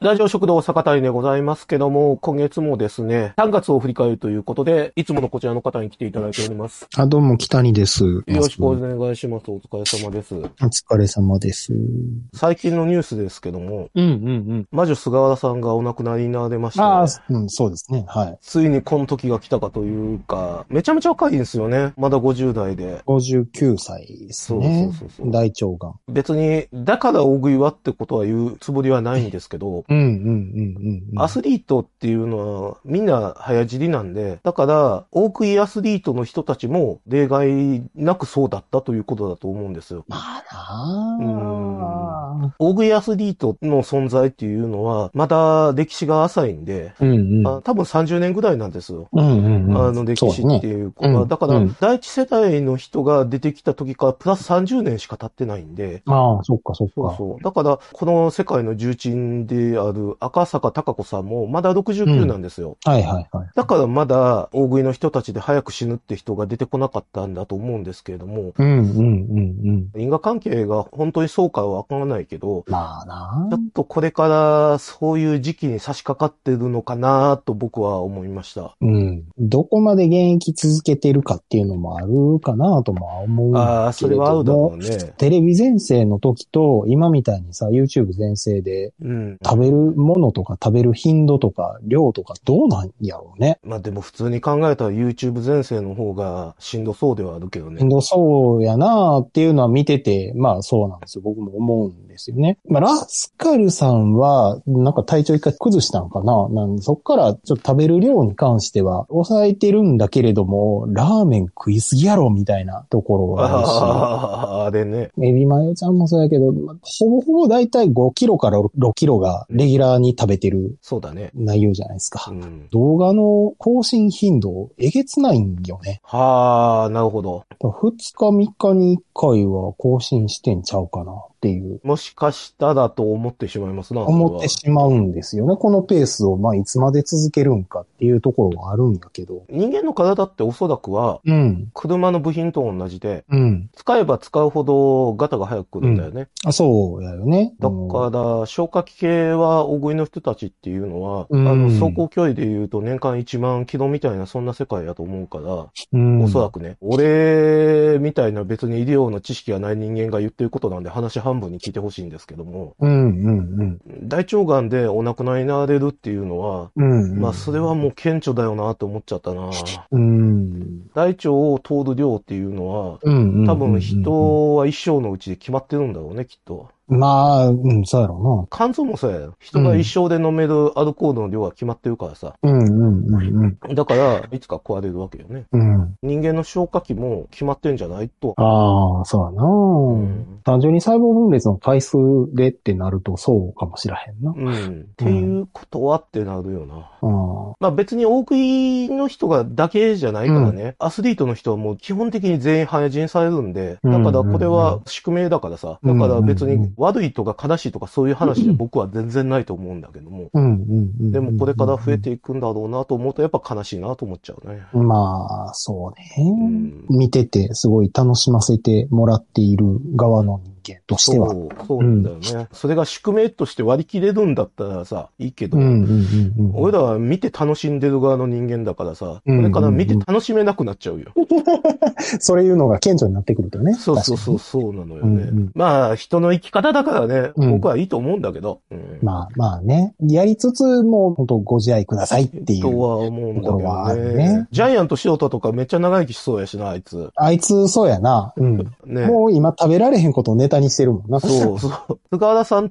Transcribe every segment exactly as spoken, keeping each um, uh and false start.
ラジオ食堂坂谷でございますけども、今月もですね、さんがつを振り返るということで、いつものこちらの方に来ていただいております。 あ、どうも、北にです。よろしくお願いします。お疲れ様です。お疲れ様です。 最近のニュースですけども、 うんうんうん。 魔女菅原さんがお亡くなりになられまして、 ああ、うん、そうですね。はい。 ついにこの時が来たかというか、めちゃめちゃ若いんですよね。まだごじゅう代で。 ごじゅうきゅうさいですね。そうそうそうそう。大腸がん。 別に、だから大食いはってことは言うつもりはないんですけど、 うんうんうんうん、うん。 アスリートっていうのはみんな早死になんで、だから大食いアスリートの人たちも例外なくそうだったということだと思うんですよ。 まあなうーん。大食いアスリートの存在っていうのはまだ歴史が浅いんで、うんうん、あ多分さんじゅうねんぐらいなんですよ。うんうんうん、あの歴史っていう子が、ねうん、だから、うん、第一世代の人が出てきた時からプラスさんじゅうねんしか経ってないんで。 ああ、そっかそっか。 そうそう。だから、この世界の重鎮である赤坂貴子さんもまだろくじゅうきゅうなんですよ。 うん、はいはいはい。 だからまだ大食いの人たちで早く死ぬって人が出てこなかったんだと思うんですけれども。 うんうんうんうん。 因果関係が本当にそうかはわからないけど。 まあな。 ちょっとこれからそういう時期に差し掛かってるのかなと僕は思いました。 うん。どこまで現役続けてるかっていうのもあるかなとも思うけれども。ああ、 それはあるだろうね。 テレビ全盛の時と今みたいにさ、YouTube 全盛で、食べるものとか食べる頻度とか量とかどうなんやろうね。 まあでも普通に考えたら YouTube 全盛の方がしんどそうではあるけどね。 しんどそうやなっていうのは見てて、まあそうなんですよ。僕も思うんですよね。まあラスカルさんは、なんか体調一回崩したんかななんでそっからちょっと食べる量に関しては抑えてるんだけれども、ラーメン食いすぎやろみたいなところがあるし。 ああ、あれね。 エビマヨちゃんもそうやけど、ほぼほぼだいたいごキロからろくキロがレギュラーに食べてる。そうだね。内容じゃないですか。うん、動画の更新頻度、えげつないんよね。 はあ、なるほど。 ふつかみっかにいっかいは更新してんちゃうかなっていう。 もしかしたらと思ってしまいますな。 思ってしまうんですよね。このペースをまあいつまで続けるんかっていうところはあるんだけど。 人間の体っておそらくは、うん、車の部品と同じで、うん、使えば使うほどガタが早く来るんだよね。 うん、あそうやよね。 だから、消化器系は大食いの人たちっていうのは、うん、あの、走行距離で言うと年間いちまんキロみたいなそんな世界だと思うから、うん、おそらくね、俺みたいな別に医療の知識がない人間が言ってることなんで話半分に聞いてほしいんですけども、うんうんうん、大腸がんでお亡くなりになられるっていうのは、うんうん、まあそれはもう顕著だよなと思っちゃったな、うん、大腸を通る量っていうのは、うんうんうんうん、多分人は一生のうちで決まってるんだろうね、きっと。 まあ、うん、そうやろうな。 肝臓もそうやよ。人が一生で飲めるアルコールの量が決まってるからさ。 うんうんうんうん。 だから、いつか壊れるわけよね。うん。人間の消化器も決まってんじゃないと。 ああ、そうやな、うん。単純に細胞分裂の回数でってなるとそうかもしらへんな。 うん。っていうことはってなるよな。うん。まあ別に大食いの人がだけじゃないからね。うん、アスリートの人はもう基本的に全員早死にされるんで。だからこれは宿命だからさ。だから別に悪いとか悲しいとかそういう話じゃ僕は全然ないと思うんだけども。でもこれから増えていくんだろうなと思うとやっぱ悲しいなと思っちゃうね。 まあ、そうね、うん。見ててすごい楽しませてもらっている側の人間としては。 そう、そうなんだよね、うん。それが宿命として割り切れるんだったらさ、いいけど、うんうんうんうん、俺らは見て楽しんでる側の人間だからさ、これから見て楽しめなくなっちゃうよ。 それいうのが顕著になってくるとね。 そうそうそう、そうなのよね。うんうん、まあ、人の生き方だからね、うん、僕はいいと思うんだけど。うん、 まあまあね。やりつつも、本当ご自愛くださいっていう。 とは思うんだけどね。あるね。ジャイアント塩田とかめっちゃ長生きしそうやしな、あいつ。 あいつ、そうやな。うん。ね、もう今食べられへんことをネタにしてるもんな。 そうそう。菅原さんって、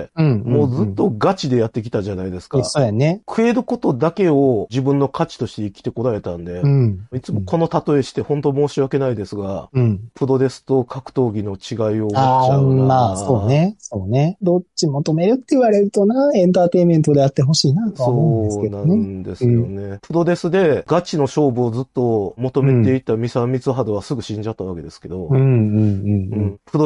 うん、もうずっとガチでやってきたじゃないですか。 そうやね。 食えることだけを自分の価値として生きてこられたんで、うん、いつもこの例えして本当申し訳ないですが、うん、プロレスと格闘技の違いを思っちゃうな。 まあ、そうね。そうね。どっち求めるって言われるとな、エンターテインメントであってほしいなとは思うんですけどね。 そうなんですよね。うん、プロレスでガチの勝負をずっと求めていた三沢光晴はすぐ死んじゃったわけですけど、うんうんうんうん、プロレスファン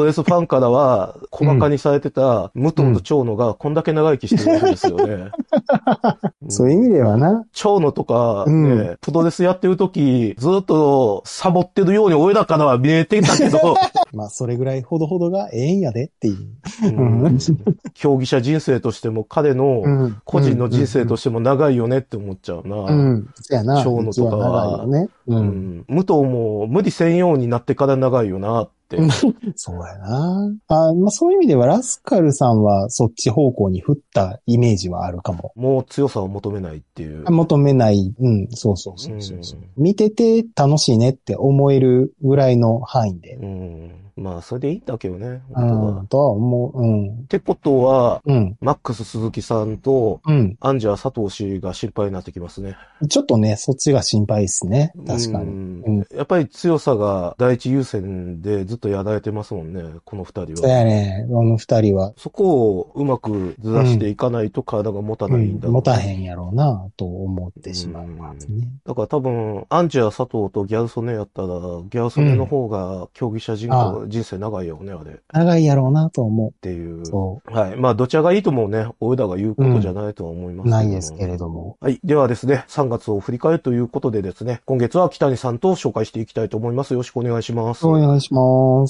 からは小馬鹿にされてた武藤と長野がこんだけ長生きしてるわけですよね。 うん、そういう意味ではな。 長野とか、ね、うん、プロレスやってる時、ずっとサボってるように俺らからは見えてたけど。 まあ、それぐらいほどほどがええんやでっていう。 うん、競技者人生としても彼の個人の人生としても長いよねって思っちゃうな。 うん。そうやな。 長野とかは。 長いよね。うん。うん、 武藤も無理せんようになってから長いよなって。 そうやな。あ、まあ、そういう意味ではラスカルさんはそっち方向に振ったイメージはあるかも。 もう強さを求めないっていう。 求めない。うん、そうそうそうそうそう、うん。見てて楽しいねって思えるぐらいの範囲で。 うん。まあ、それでいいんだけどね。 うん、とは思う。うん。 ってことは、うん、マックス鈴木さんと、うん、アンジャー佐藤氏が心配になってきますね。 ちょっとね、そっちが心配ですね。確かに。 うんうん、やっぱり強さが第一優先でずっとやられてますもんね、この二人は。 そうやね、この二人は。 そこをうまくずらしていかないと体が持たないんだろう、ね、うん、 持たへんやろうな、と思ってしまいますね。 だから多分、アンジャー佐藤とギャル曽根やったら、ギャル曽根の方が競技者人口、うん、人生長いよね、あれ。 長いやろうなと思う。 っていう。 そう。 はい。まあ、どちらがいいともね、俺らが言うことじゃないとは思いますけど、 うん、ないですけれども。 はい。ではですね、さんがつを振り返るということでですね、今月は北谷さんと紹介していきたいと思います。よろしくお願いします。 お願いします。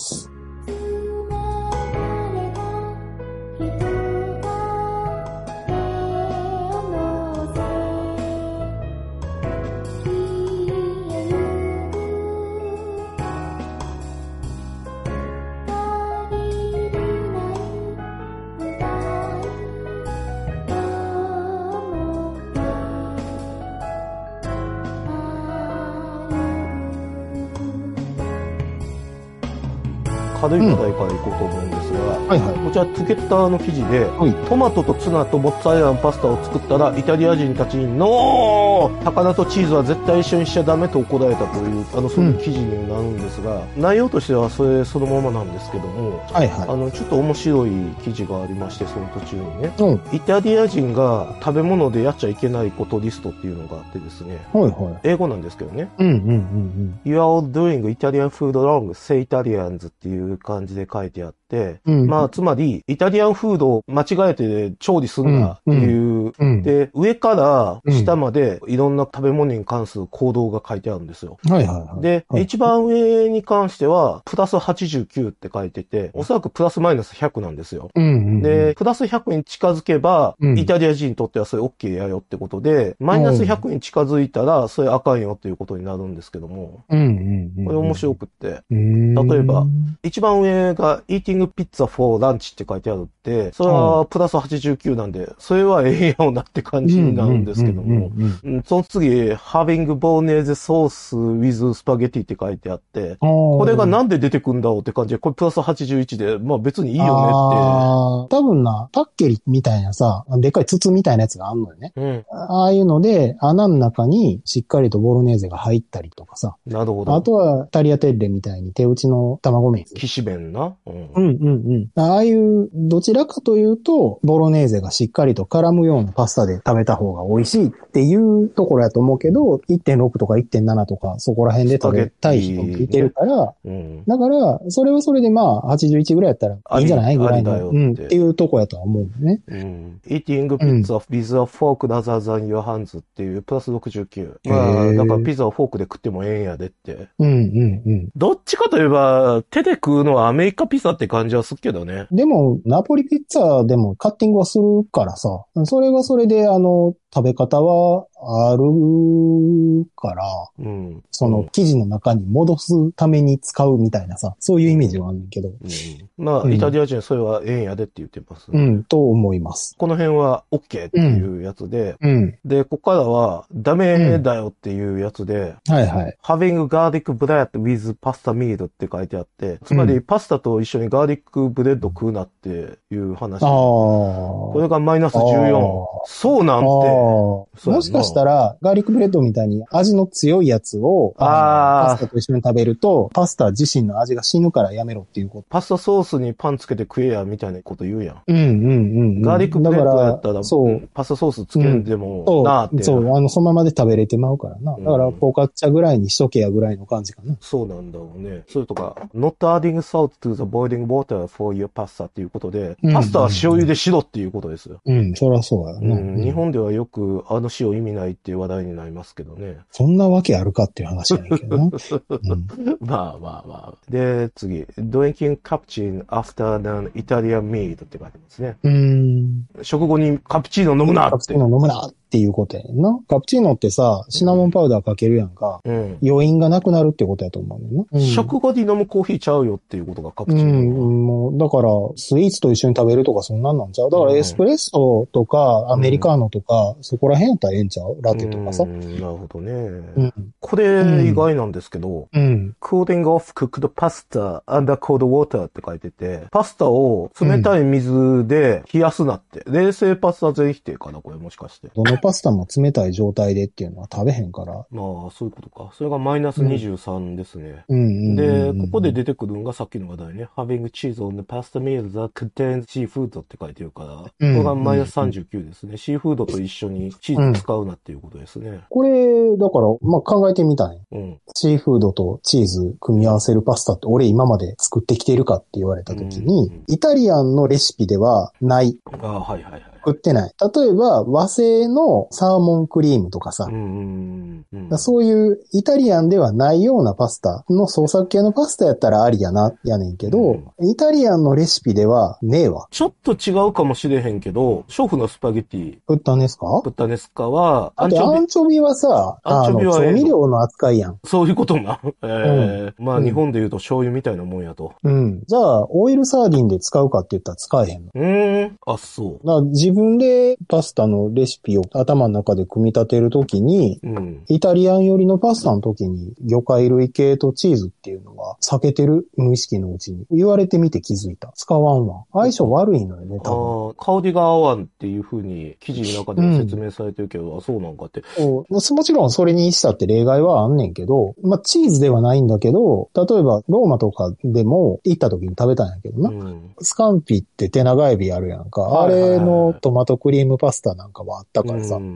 軽い話題からいこうと思うんですが、うんはいはい、こちらツゲッターの記事で、はい、トマトとツナとモッツァレラのパスタを作ったらイタリア人たちにノー魚とチーズは絶対一緒にしちゃダメと怒られたというあのそういう記事になるんですが、うん、内容としてはそれそのままなんですけども、はいはい、あのちょっと面白い記事がありましてその途中にね、うん、イタリア人が食べ物でやっちゃいけないことリストっていうのがあってですね、はいはい、英語なんですけどね、うんうんうんうん、You are all doing Italian food wrong, say Italians っていう感じで書いてあって、うん、まあつまりイタリアンフードを間違えて調理するなっていう、うんうん、で上から下までいろんな食べ物に関する行動が書いてあるんですよ。はいはいはい、で、はい、一番上に関してはプラスはちじゅうきゅうって書いてて、おそらくプラスマイナスひゃくなんですよ。うんうんうん、で、プラスひゃくに近づけば、うん、イタリア人にとってはそれ OK やよってことで、マイナスひゃくに近づいたらそれあかんよっていうことになるんですけども、うんうんうん、これ面白くって、例えば一番上が Eating Pizza for Lunch って書いてあるって、それはプラスはちじゅうきゅうなんで、それはええよなって感じになるんですけども、その次、Having Bolognese Sauce with Spaghetti って書いてあって、これがなんで出てくんだろうって感じで、これプラスはちじゅういちで、まあ別にいいよねって。 あ多分な、パッケリみたいなさ、でっかい筒みたいなやつがあんのよね。うん、ああいうので、穴の中にしっかりとボロネーゼが入ったりとかさ。 なるほど。 あとはタリアテッレみたいに手打ちの卵麺。 きしめんな。 うん、うん、うんうん。ああいう、どちらかというと、ボロネーゼがしっかりと絡むようなパスタで食べた方が美味しいっていうところやと思うけど、いってんろくとかいってんななとかそこら辺で食べたい人もいてるから、うん、だから、それはそれでまあ、はちじゅういちぐらいやったらいいんじゃないぐらいの、うん、っていうとこやとは思うね。うん。 Eating pizza with a fork rather than your hands っていうプラスろくじゅうきゅう。まあ、だからピザをフォークで食ってもええんやでって。うんうんうん。どっちかといえば、手で食うのはアメリカピザって感じはするけどね。 でも、ナポリピッツァでもカッティングはするからさ、それはそれであの、食べ方はあるから、うん、その生地の中に戻すために使うみたいなさ、そういうイメージはあるけど。うんうん、まあ、うん、イタリア人それはええんやでって言ってます、 ね。うん、と思います。 この辺は OK っていうやつで、うん、で、ここからはダメだよっていうやつで、うん、はいはい。having garlic bread with pasta meal って書いてあって、つまりパスタと一緒にガーリックブレッド食うなっていう話。ああ。これがマイナスじゅうよん。そうなんて。 もしかししたら、ガーリックブレッドみたいに味の強いやつを、あパスタと一緒に食べると、パスタ自身の味が死ぬからやめろっていうこと。 パスタソースにパンつけて食えや、みたいなこと言うやん。 うんうんうん、うん。 ガーリックブレッドやったら、 そう。 パスタソースつけんでも、 うん、 なーって。 そう、あの、そのままで食べれてまうからな。だから、ポーカッチャぐらいにしとけやぐらいの感じかな。 そうなんだろうね。それとか、not adding salt to the boiling water for your pasta っていうことで、パスタは塩茹でしろっていうことですよ。 うん、うん、そりゃそうだよね、 うん。日本ではよく、あの塩意味ないっていう話題になりますけどね。 そんなわけあるかっていう話やねんけどな。うん、 まあまあまあ。で、次。drinking cappuccino after an Italian meal って書いてますね。 うん。 食後にカプチーノ飲むなって。 カプチーノ飲むなっていうことやねんな。カプチーノってさ、シナモンパウダーかけるやんか。うん。余韻がなくなるってことやと思うねんな。 うん、食後に飲むコーヒーちゃうよっていうことがカプチーノ。 うん、もう、だから、スイーツと一緒に食べるとかそんなんなんちゃう？だからエスプレッソとか、アメリカーノとか、うん、そこら辺やったらええんちゃう？ラテとかさ。うん、 なるほどね。うん、これ意外なんですけど、うん。cooling off cooked pasta under cold water って書いてて、パスタを冷たい水で冷やすなって。うん、冷製パスタ全否定かなこれもしかして。 どのパスタも冷たい状態でっていうのは食べへんから。 まあ、そういうことか。それがマイナスにじゅうさんですね。うん、で、ここで出てくるのがさっきの話題ね。having cheese on the pasta meal that contains seafood って書いてるから、うん、これがマイナスさんじゅうきゅうですね。シーフードと一緒にチーズ使うなっていうことですね。うん、 これ、だから、まあ、考えてみたね。うん。シーフードとチーズ組み合わせるパスタって俺今まで作ってきてるかって言われたときに、うん、イタリアンのレシピではない。 ああ、はいはいはい。 作ってない。例えば、和製のサーモンクリームとかさ。うんうんうん、そういうイタリアンではないようなパスタの創作系のパスタやったらありやな、やねんけど、うん、イタリアンのレシピではねえわ。 ちょっと違うかもしれへんけど、ショフのスパゲティ。 プッタネスカプッタネスカは、 アンチョビ。アンチョビはさ、アンチョビは調味料の扱いやん。 そういうことな。えーうん、まあ日本で言うと醤油みたいなもんやと。 うん。じゃあ、オイルサーディンで使うかって言ったら使えへんの。 うーん。あ、そう。 だから自分でパスタのレシピを頭の中で組み立てるときに、うん、イタリアン寄りのパスタの時に魚介類系とチーズっていうのは避けてる無意識のうちに言われてみて気づいた。使わんわ。相性悪いのよね、多分。ああ、香りが合わんっていう風に記事の中では説明されてるけど、うん、あ、そうなんかって。 もちろんそれにしたって例外はあんねんけど、まあチーズではないんだけど、例えばローマとかでも行った時に食べたんやけどな。うん、スカンピって手長エビあるやんか。はいはいはい、あれのトマトクリームパスタなんかはあったからさ。うん、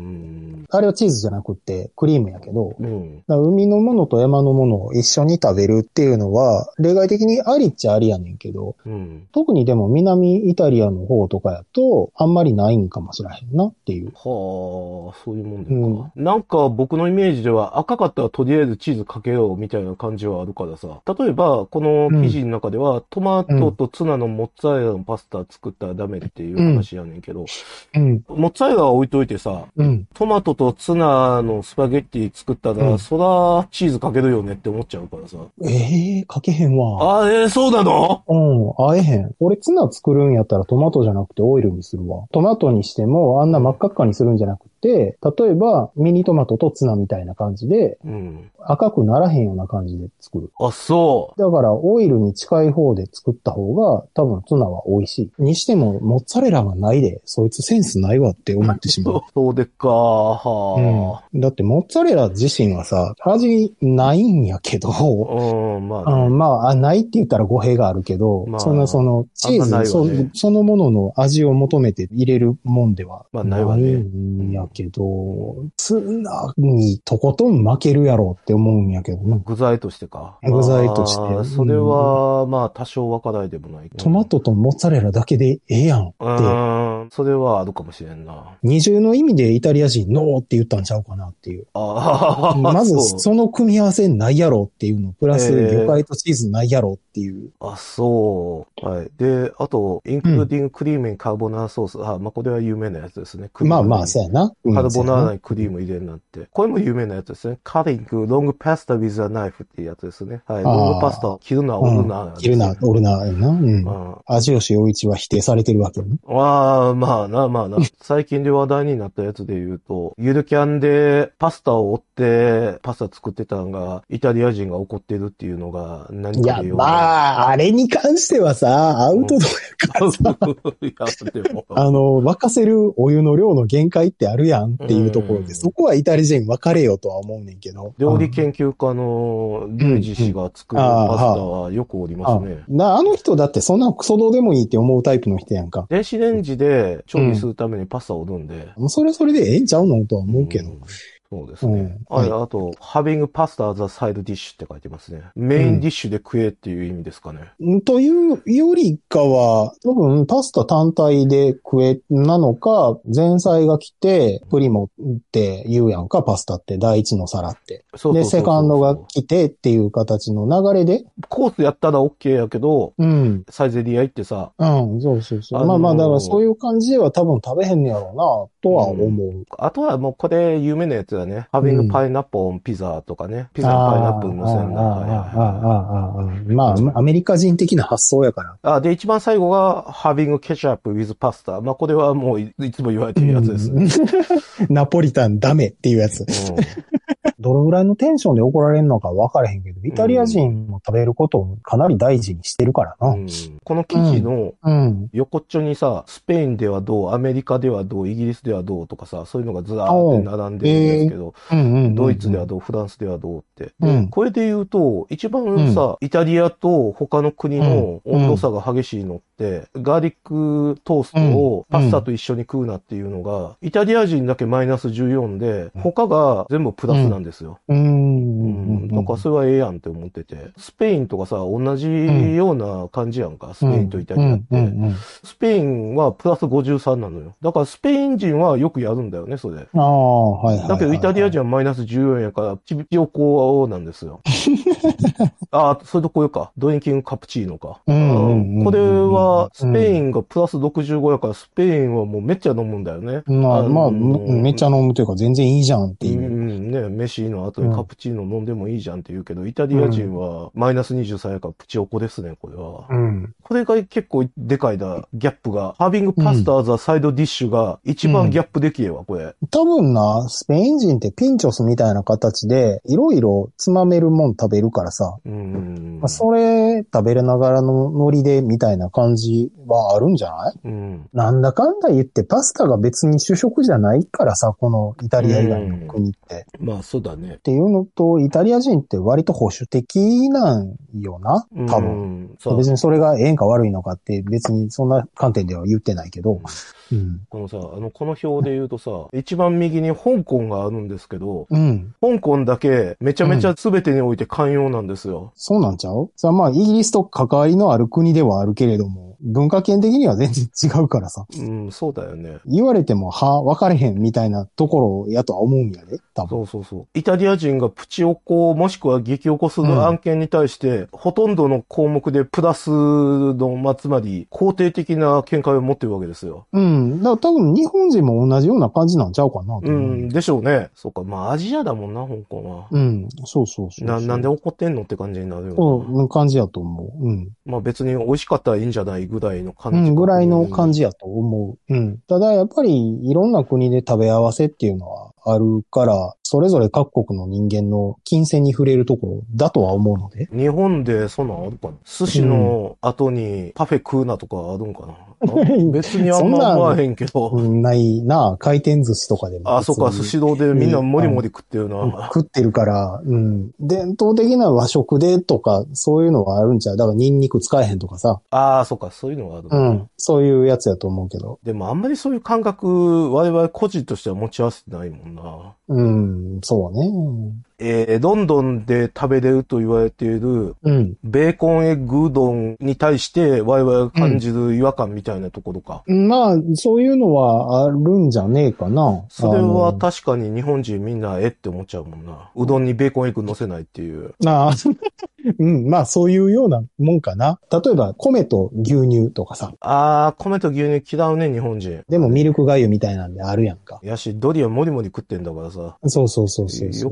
あれはチーズじゃなくってクリームやけど、うん、海のものと山のものを一緒に食べるっていうのは例外的にありっちゃありやねんけど、うん、特にでも南イタリアの方とかやとあんまりないんかもしれへんなっていう。 はあ、そういうもんですか、うん。なんか僕のイメージでは赤かったらとりあえずチーズかけようみたいな感じはあるからさ。例えばこの記事の中では、うん、トマトとツナのモッツァレラのパスタ作ったらダメっていう話やねんけど、うん、モッツァレラは置いといてさ、うん、トマトとツナのスパゲッティ作ったら、うん、そらチーズかけるよねって思っちゃうからさ。 ええー、かけへんわ。 あ、えー、そうなの？ うん、あえへん。俺ツナ作るんやったらトマトじゃなくてオイルにするわ。トマトにしてもあんな真っ赤っかにするんじゃなくて、例えばミニトマトとツナみたいな感じで、うん、赤くならへんような感じで作る。 あ、そう。 だからオイルに近い方で作った方が多分ツナは美味しい。にしてもモッツァレラはないで、そいつセンスないわって思ってしまう。 そうでっか、はあ、うん。だってモッツァレラ自身はさ、味ないんやけど、うん、まあ、ね、うん、まあ、ないって言ったら語弊があるけど、まあ、そのそのチーズ、ね、そ, そのものの味を求めて入れるもんではないんやけど、まあ、ツナにとことん負けるやろって思うんやけどね。 具材としてか。 具材として。 まあ、それは、まあ多少わからないでもないけど。 トマトとモッツァレラだけでええやんって。 うん、それはあるかもしれんな。 二重の意味でイタリア人ノーって言ったんちゃうかなっていう。あまずその組み合わせないやろっていうの、プラス魚介とチーズないやろっていう。 あ、そう。はい。で、あと、インクルーディングクリームにカーボナーラソース。うん、あ、まあ、これは有名なやつですね。 まあまあ、そうやな。 カーボナーラにクリーム入れるなんて。これも有名なやつですね。カリング、ロングパスタ with a knife っていうやつですね。はい。ロングパスタ、切るな、折るな、 ね、うん。切るな、折るな、やな。うん。味吉陽一は否定されてるわけね。 ああ、まあな、まあな。最近で話題になったやつで言うと、ゆるキャンでパスタを折ってパスタ作ってたのが、イタリア人が怒ってるっていうのが何かでいや、まあ、あれに関してはさ、アウトドアやからさ。 いや、でも。 あの、沸かせるお湯の量の限界ってあるやんっていうところで、うん、そこはイタリア人分かれよとは思うねんけど。 料理研究家のリュウジ氏が作るパスタはよくおりますね。 うんうん、あ, あ, あの人だってそんなクソどうでもいいって思うタイプの人やんか。 電子レンジで調理するためにパスタを売るんで。 うん、それそれでええんちゃうのとは思うけど。うんそうですね。うん、はい、あと、having pasta as a side dish って書いてますね。メインディッシュで食えっていう意味ですかね。 うん、というよりかは、多分パスタ単体で食えなのか、前菜が来て、プリモって言うやんか、パスタって第一の皿って。そうそうそうそうで、セカンドが来てっていう形の流れで。 コースやったら OK やけど、うん。サイゼリヤ行ってさ。 うん、そうそうそう。あのー、まあまあ、だからそういう感じでは多分食べへんねやろうな、とは思う。うん、 あとはもうこれ有名なやつだね。having pineapple on pizza とかね。ピザのパイナップルのせんな。はいはいはい。まあ、アメリカ人的な発想やから。 あ、で、一番最後が having ketchup with pasta。まあ、これはもういつも言われてるやつです。うん、 ナポリタンダメっていうやつ。うんどのぐらいのテンションで怒られるのか分からへんけど、イタリア人も食べることをかなり大事にしてるからな。うん、 この記事の横っちょにさ、スペインではどう、アメリカではどう、イギリスではどうとかさ、そういうのがずらーって並んでるんですけど、ドイツではどう、フランスではどうって。で、うん、これで言うと、一番さ、うん、イタリアと他の国の温度差が激しいのって、ガーリックトーストをパスタと一緒に食うなっていうのが、イタリア人だけマイナスじゅうよんで、他が全部プラスなんです。ですよ。うん。だからそれはええやんって思ってて。スペインとかさ、同じような感じやんか。スペインとイタリアって。スペインはプラスごじゅうさんなのよ。だからスペイン人はよくやるんだよね、それ。ああ、はいはい。だけどイタリア人はマイナスじゅうよんやから、ちびちよこなんですよ。ああ、それとこれか。ドリンキングカプチーノか。これは、スペインがプラスろくじゅうごやから、スペインはもうめっちゃ飲むんだよね。 まあ、まあ、めっちゃ飲むというか全然いいじゃんっていう。 うんね、飯の後にカプチーノ飲んでもいいじゃんって言うけど、イタリア人はマイナスにじゅうさんやからプチオコですね、これは。うん。これが結構でかいだ、ギャップが。ハービングパスターザサイドディッシュが一番ギャップできえわ、これ。 多分な、スペイン人ってピンチョスみたいな形で、いろいろつまめるもん食べるからさ。うん。まあ、それ食べれながらのノリでみたいな感じはあるんじゃない？うん。なんだかんだ言ってパスタが別に主食じゃないからさ、このイタリア以外の国って。 まあそうだね。 っていうのと、イタリア人って割と保守的なんよな、多分。うん、別にそれがええんか悪いのかって別にそんな観点では言ってないけど。 うん、このさ、あの、この表で言うとさ、一番右に香港があるんですけど、うん、香港だけめちゃめちゃ全てにおいて寛容なんですよ。うん、 そうなんちゃう？さあまあ、イギリスと関わりのある国ではあるけれども、文化圏的には全然違うからさ。 うん、そうだよね。 言われても、は、分かれへんみたいなところやとは思うんやで、多分。 そうそうそう。イタリア人がプチオコもしくは激オコする案件に対して、うん、ほとんどの項目でプラスの、まあ、つまり肯定的な見解を持ってるわけですよ。 うん。だから多分日本人も同じような感じなんちゃうかなと思う。 うん、でしょうね。そうか。まあ、アジアだもんな、香港は。 うん。そうそうそうそう。 な、なんで怒ってんのって感じになるよな。 そう、感じやと思う。うん。 まあ別に美味しかったらいいんじゃないぐらいの感じ。 うん、ぐらいの感じやと思う。うん。ただやっぱりいろんな国で食べ合わせっていうのはあるから、それぞれ各国の人間の金銭に触れるところだとは思うので。 日本でそんなんあるかな？寿司の後にパフェ食うなとかあるんかな？うん、別にあんま思わへんけど。 ないな、回転寿司とかでも。 あ、そうか、寿司堂でみんなもりもり食ってるな。 食ってるから、うん。伝統的な和食でとか、そういうのがあるんちゃう？だからニンニク使えへんとかさ。 ああ、そうか、そういうのがある、ね。 うん。そういうやつやと思うけど。 でもあんまりそういう感覚、我々個人としては持ち合わせてないもんな。 うん、そうね。 えー、ロンドンで食べれると言われている、うん、ベーコンエッグうどんに対して我々が感じる違和感みたいなところか。 うん、まあ、そういうのはあるんじゃねえかな。 それは確かに日本人みんなえって思っちゃうもんな。うどんにベーコンエッグ乗せないっていう。 ああ、うん、まあそういうようなもんかな。例えば米と牛乳とかさ。 ああ、米と牛乳嫌うね、日本人。 でもミルク粥みたいなんであるやんか。 やし、ドリアモリモリ食ってんだからさ。 そうそうそうそうそう。 よくわかんねえ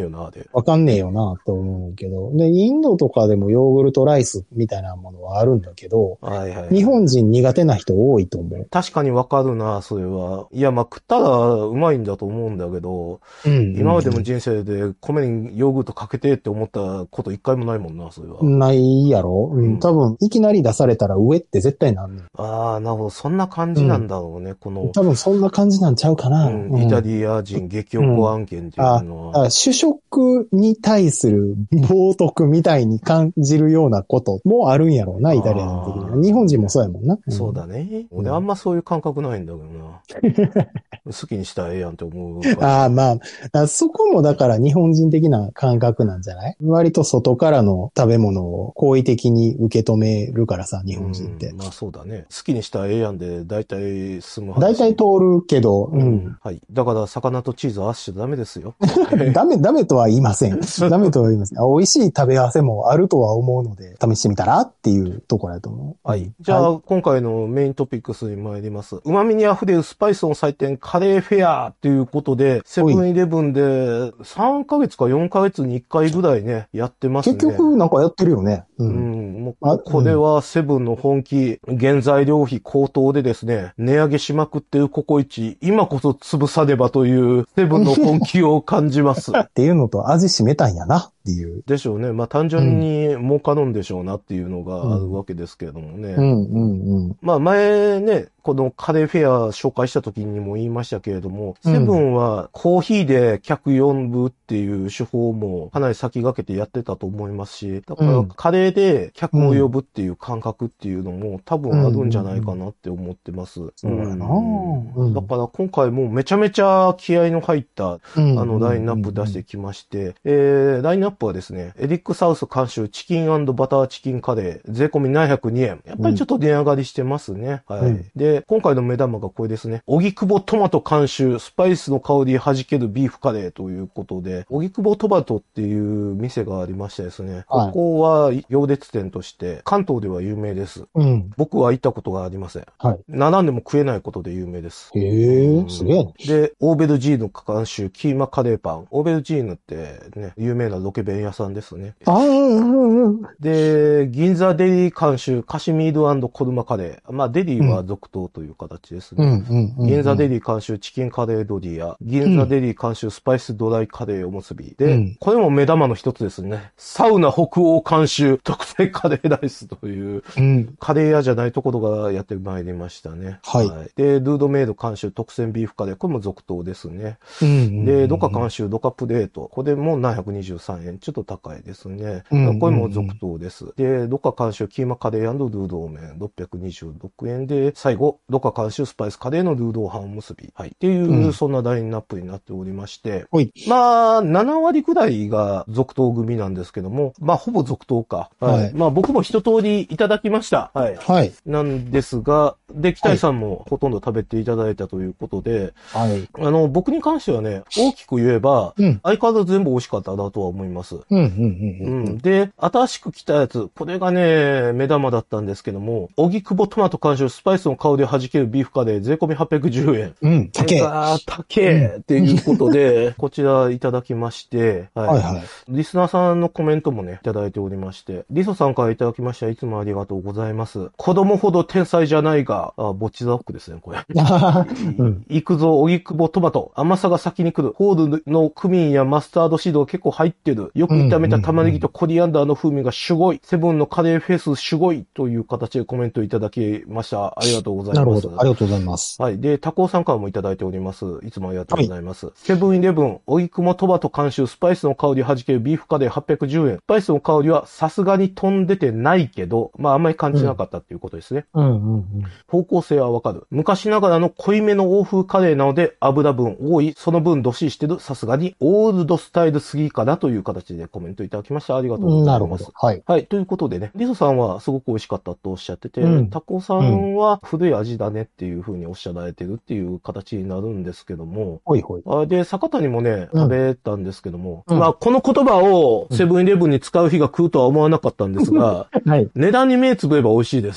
よな、で。 わかんねえよな、と思うけど。で、インドとかでもヨーグルトライスみたいなものはあるんだけど、 はいはいはい、 日本人苦手な人多いと思う。 確かにわかるな、それは。いや、まあ、食ったらうまいんだと思うんだけど、うんうんうん、今までの人生で米にヨーグルトかけてって思ったこと一回もないもんな、それは。 ないやろ、うん、多分、いきなり出されたら上って絶対なんねん。 ああ、なるほど。そんな感じなんだろうね、うん、この。 多分そんな感じなんちゃうかな。 うん、イタリア人激おこ案件っていうのは。 うん、あ主食に対する冒涜みたいに感じるようなこともあるんやろうな、イタリア人的には。日本人もそうやもんな。 うん、そうだね。俺あんまそういう感覚ないんだけどな。好きにしたらええやんって思うから。 ああ、まあ、そこもだから日本人的な感覚なんじゃない？割と外からの食べ物を好意的に受け止めるからさ、日本人って。 うん、まあそうだね。好きにしたらええやんで、大体済む話。 大体通るけど、うん、うん。 はい。だから魚とチーズ合わせちゃダメですよ。 ダメ、ダメとは言いません。ダメとは言いません。美味しい食べ合わせもあるとは思うので、試してみたらっていうところだと思う。 はい。じゃあ、はい、今回のメイントピックスに参ります。旨味に溢れるスパイスの祭典カレーフェアということで、セブンイレブンでさんかげつかよんかげつにいっかいぐらいね、やってますね。 結局なんかやってるよね。 うん。うん、もうこれはセブンの本気、原材料費高騰でですね、値上げしまくってるココイチ、今こそ潰さねばというセブンの本気を感じます。 っていうのと味しめたんやなっていう。 でしょうね。まあ単純に儲かるんでしょうなっていうのがあるわけですけれどもね。 うんうんうん、 まあ前ね、このカレーフェア紹介した時にも言いましたけれども、セブンはコーヒーで客呼ぶっていう手法もかなり先駆けてやってたと思いますし、だからカレーで客を呼ぶっていう感覚っていうのも多分あるんじゃないかなって思ってます。 そうやな、 うん、だから今回もめちゃめちゃ気合いの入った、あのラインナップ出してきまして、えー、ラインナップはですね、エリックサウス監修チキン&バターチキンカレー税込みななひゃくにえん。やっぱりちょっと値上がりしてますね。はい。うん、で、今回の目玉がこれですね。荻窪トマト監修、スパイスの香り弾けるビーフカレーということで、荻窪トマトっていう店がありましてですね。はい、ここは行列店として関東では有名です。うん、僕は行ったことがありません。はい。並んでも食えないことで有名です。 へー、すげえ。 で、オーベルジーヌ監修キーマカレーパン。オーベルジーヌってね、有名なロケ弁屋さんですね。 あーで、銀座デリー監修カシミール&コルマカレー。まあ、デリーは続投という形ですね。うんうんうんうん、銀座デリー監修チキンカレードリア。銀座デリー監修スパイスドライカレーおむすび。で、うん、これも目玉の一つですね。サウナ北欧監修特製カレーライスという、うん、カレー屋じゃないところがやってまいりましたね。はい。はい、で、ルードメイド監修特選ビーフカレー。これも続投ですね。うんうんうん、で、ドカ監修ドカプレート。これもななひゃくにじゅうさんえん。ちょっと高いですね。うんうんうん、これも続投です。で、ドカ監修キーマカレー&ルードー麺ろっぴゃくにじゅうろくえんで、最後、ドカ監修スパイスカレーのルードーハン結び。はい。っていう、うん、そんなラインナップになっておりまして。はい。まあ、ななわりくらいが続投組なんですけども、まあ、ほぼ続投か。はい。はい、まあ、僕も一通りいただきました。はい。はい。なんですが、で、北井さんもほとんど食べていただいたということで、はい。あの、僕に関してはね、大きく言えば、うん、相変わらず全部美味しかったなとは思います。うん、うん、うん。うん。で、新しく来たやつ、これがね、目玉だったんですけども、荻窪トマト監修スパイスの香りを弾けるビーフカレー税込みはっぴゃくじゅうえん。うん、高え。あ高えっていうことで、こちらいただきまして、はい、はいはい。リスナーさんのコメントもね、いただいておりまして、リソさんからいただきました。いつもありがとうございます。子供ほど天才じゃないが、あ、ぼっちザックですね、これ。うん、行くぞ、荻窪トマト。甘さが先に来る。ホールのクミンやマスタードシード結構入ってる。よく炒めた玉ねぎとコリアンダーの風味がすごい。セブンのカレーフェスすごいという形でコメントいただきました。ありがとうございます。 なるほど。ありがとうございます。 はい。で、タコーさんからもいただいております。いつもありがとうございます。はい、セブンイレブン、荻窪トマト監修スパイスの香り弾けるビーフカレーはっぴゃくじゅうえん。スパイスの香りはさすがに飛んでてないけど、まああんまり感じなかったっていうことですね。うんうんうんうん、方向性はわかる。昔ながらの濃いめの欧風カレーなので油分多い。その分どっしりしてる。さすがにオールドスタイルすぎかなという形でコメントいただきました。ありがとうございます。なるほど。はい。はい。ということでね、リソさんはすごく美味しかったとおっしゃってて、うん、タコさんは古い味だねっていうふうにおっしゃられてるっていう形になるんですけども、ほいほい。で、坂谷もね、食べたんですけども、うん、まあ、この言葉をセブンイレブンに使う日が来るとは思わなかったんですが、はい、値段に目つぶれば美味しいです。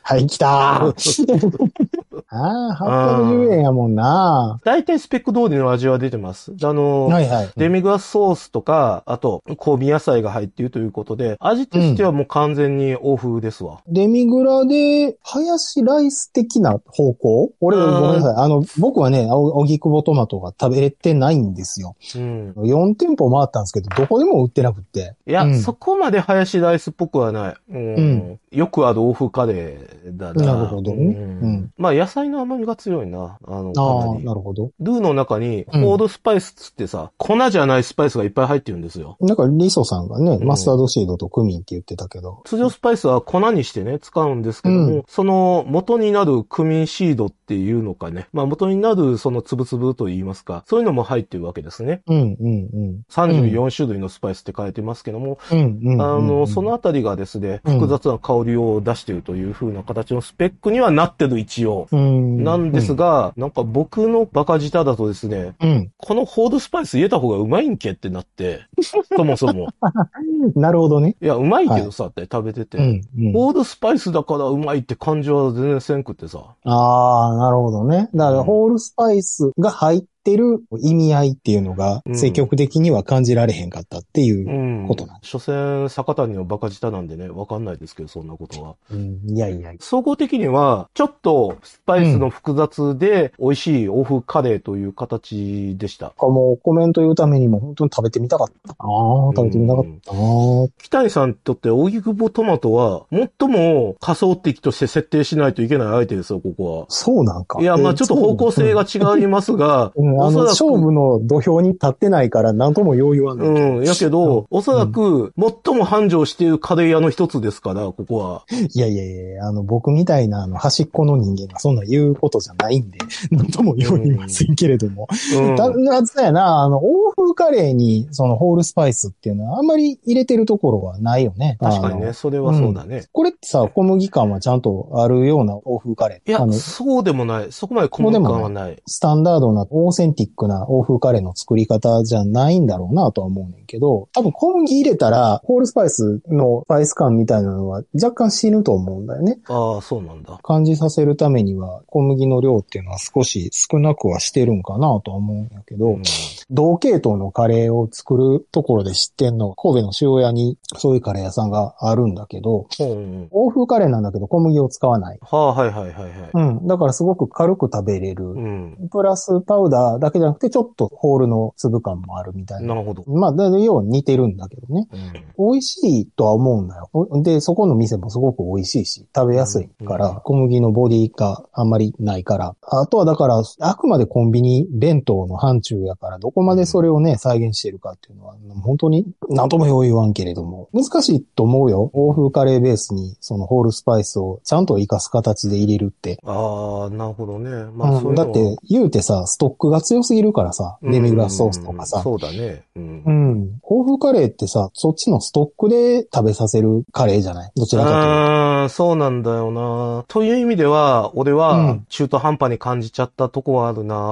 はい、来たー。ああ、はっぴゃくじゅうえんやもんな。 だいたいスペック通りの味は出てます。あの、 はいはい。 デミグラスソースとか、あと、香味野菜が入っているということで、味としてはもう完全に欧風ですわ。 デミグラで、ハヤシライス的な方向俺、ごめんなさい。あの、僕はね、おぎくぼトマトが食べれてないんですよ。うん。よん店舗回ったんですけど、どこでも売ってなくって。 いや、うん、そこまでハヤシライスっぽくはない。うん。うん、よくある欧風カレーだな。 なるほどね。うん。 まあ、野菜の甘みが強いな。あの、 ああ、なるほど。 ルーの中に、ホールスパイスつってさ、うん、粉じゃないスパイスがいっぱい入ってるんですよ。 なんか、リソさんがね、うん、マスタードシードとクミンって言ってたけど。 通常スパイスは粉にしてね、使うんですけども、うん、その元になるクミンシードっていうのかね。まあ、元になるそのつぶつぶと言いますか、そういうのも入ってるわけですね。うん、うん、うん。さんじゅうよん種類のスパイスって書いてますけども、うん、うん。あの、そのあたりがですね、複雑な香りを出しているという風な形のスペックにはなってる一応。うん、なんですが、うん、なんか僕のバカ舌だとですね、うん、このホールスパイス入れた方がうまいんけってなって、そもそも。 なるほどね。 いや、うまいけどさ、はい、って食べてて、うんうん、ホールスパイスだからうまいって感じは全然せんくってさ。 ああ、なるほどね。だからホールスパイスが入ってる意味合いっていうのが積極的には感じられへんかったっていうことなんです。 所詮、坂谷のバカ舌なんでね、わかんないですけど、そんなことは。 うん、いやいや。 総合的には、ちょっとスパイスの複雑で美味しい欧風カレーという形でした。 うん、もうコメント言うためにも本当に食べてみたかった。ああ、食べてみたかったな。 北谷さんにとって荻窪トマトは、最も仮想的として設定しないといけない相手ですよ、ここは。 そうなんか。 いや、まあちょっと方向性が違いますが、 うん、あの、勝負の土俵に立ってないから何ともよう言わない。 うん、やけど、うん、おそらく、最も繁盛しているカレー屋の一つですから、ここは。 いやいやいや、あの、僕みたいな、あの、端っこの人間がそんな言うことじゃないんで、何ともよう言いませんけれども。うん、ただ、そうやな、あの、欧風カレーに、その、ホールスパイスっていうのはあんまり入れてるところはないよね。 確かにね、それはそうだね、うん。 これってさ、小麦感はちゃんとあるような欧風カレー。 いや、そうでもない。そこまで小麦感はない。 スタンダードな、オーセンティックな欧風カレーの作り方じゃないんだろうなとは思うねんけど、多分小麦入れたら、ホールスパイスのスパイス感みたいなのは若干死ぬと思うんだよね。 ああ、そうなんだ。 感じさせるためには、小麦の量っていうのは少し少なくはしてるんかなとは思うんやけど、うん、同系統のカレーを作るところで知ってんの、神戸の塩屋にそういうカレー屋さんがあるんだけど、うん、欧風カレーなんだけど小麦を使わない。 はあ、はいはいはいはい。 うん。だからすごく軽く食べれる。うん、プラスパウダーだけじゃなくてちょっとホールの粒感もあるみたいな。 なるほど。 まあ、だ要は似てるんだけどね、うん。美味しいとは思うんだよ。で、そこの店もすごく美味しいし、食べやすいから、うん、小麦のボディがあんまりないから。あとはだから、あくまでコンビニ弁当の範疇やから、どこまでそれをね、再現してるかっていうのは、本当に何ともよう言わんけれども、難しいと思うよ。欧風カレーベースに、そのホールスパイスをちゃんと活かす形で入れるって。 ああ、なるほどね。まあ、 うん、だって、言うてさ、ストックが強すぎるからさ、デミグラスソースとかさ。 そうだね。 うん。うん。欧風カレーってさ、そっちのストックで食べさせるカレーじゃないどちらかというと。 ああ、そうなんだよな。という意味では、俺は中途半端に感じちゃったとこはあるな。 うん。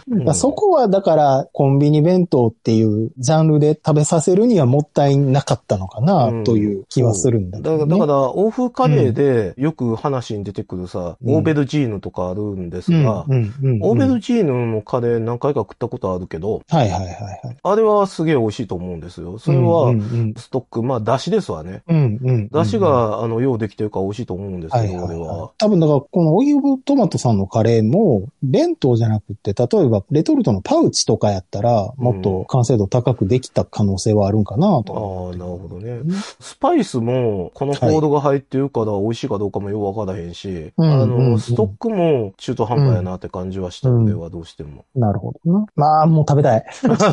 うん、そこはだから、コンビニ弁当っていうジャンルで食べさせるにはもったいなかったのかな、という気はするんだけど、ね。 だから、欧風カレーでよく話に出てくるさ、うん、オーベルジーヌとかあるんですが、うんうんうんうん、オーベルジーヌのカレー何回か食ったことあるけど、 はいはいはいはい。 あれはすげえ美味しいと思うんですよ。それは、ストック、まあ、出汁ですわね。うんうんうんうん、出汁が、あの、ようできてるから美味しいと思うんですけど、はいはいはい、俺は。 多分だから、このオイブトマトさんのカレーも、弁当じゃなくて、例えば、レトルトのパウチとかやったら、もっと完成度高くできた可能性はあるんかなと、 うん。ああ、なるほどね。スパイスも、このホールが入ってるから美味しいかどうかもよくわからへんし、はい、あの、うんうんうん、ストックも中途半端やなって感じはした、俺、うん、はどうしても。 なるほどな。まあ、もう食べたい。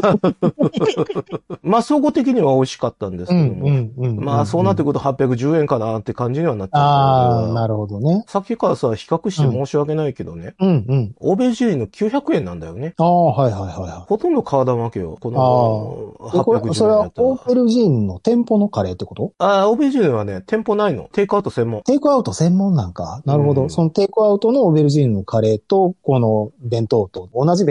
まあ、総合的には美味しかったんですけども。うんうんうんうん、まあ、そうなってくるとはっぴゃくじゅうえんかなって感じにはなっちゃう。 ああ、なるほどね。 さっきからさ、比較して申し訳ないけどね。うんうん。オーベルジーヌきゅうひゃくえんなんだよね。 ああ、はいはいはい、はい。 ほとんど体わけよ。この、はっぴゃくじゅうえんだったら。 それはオーベルジーヌの店舗のカレーってこと？ ああ、オーベルジーヌはね、店舗ないの。テイクアウト専門。 テイクアウト専門なんか。なるほど。うん、そのテイクアウトのオーベルジーヌのカレーと、この弁当と同じ弁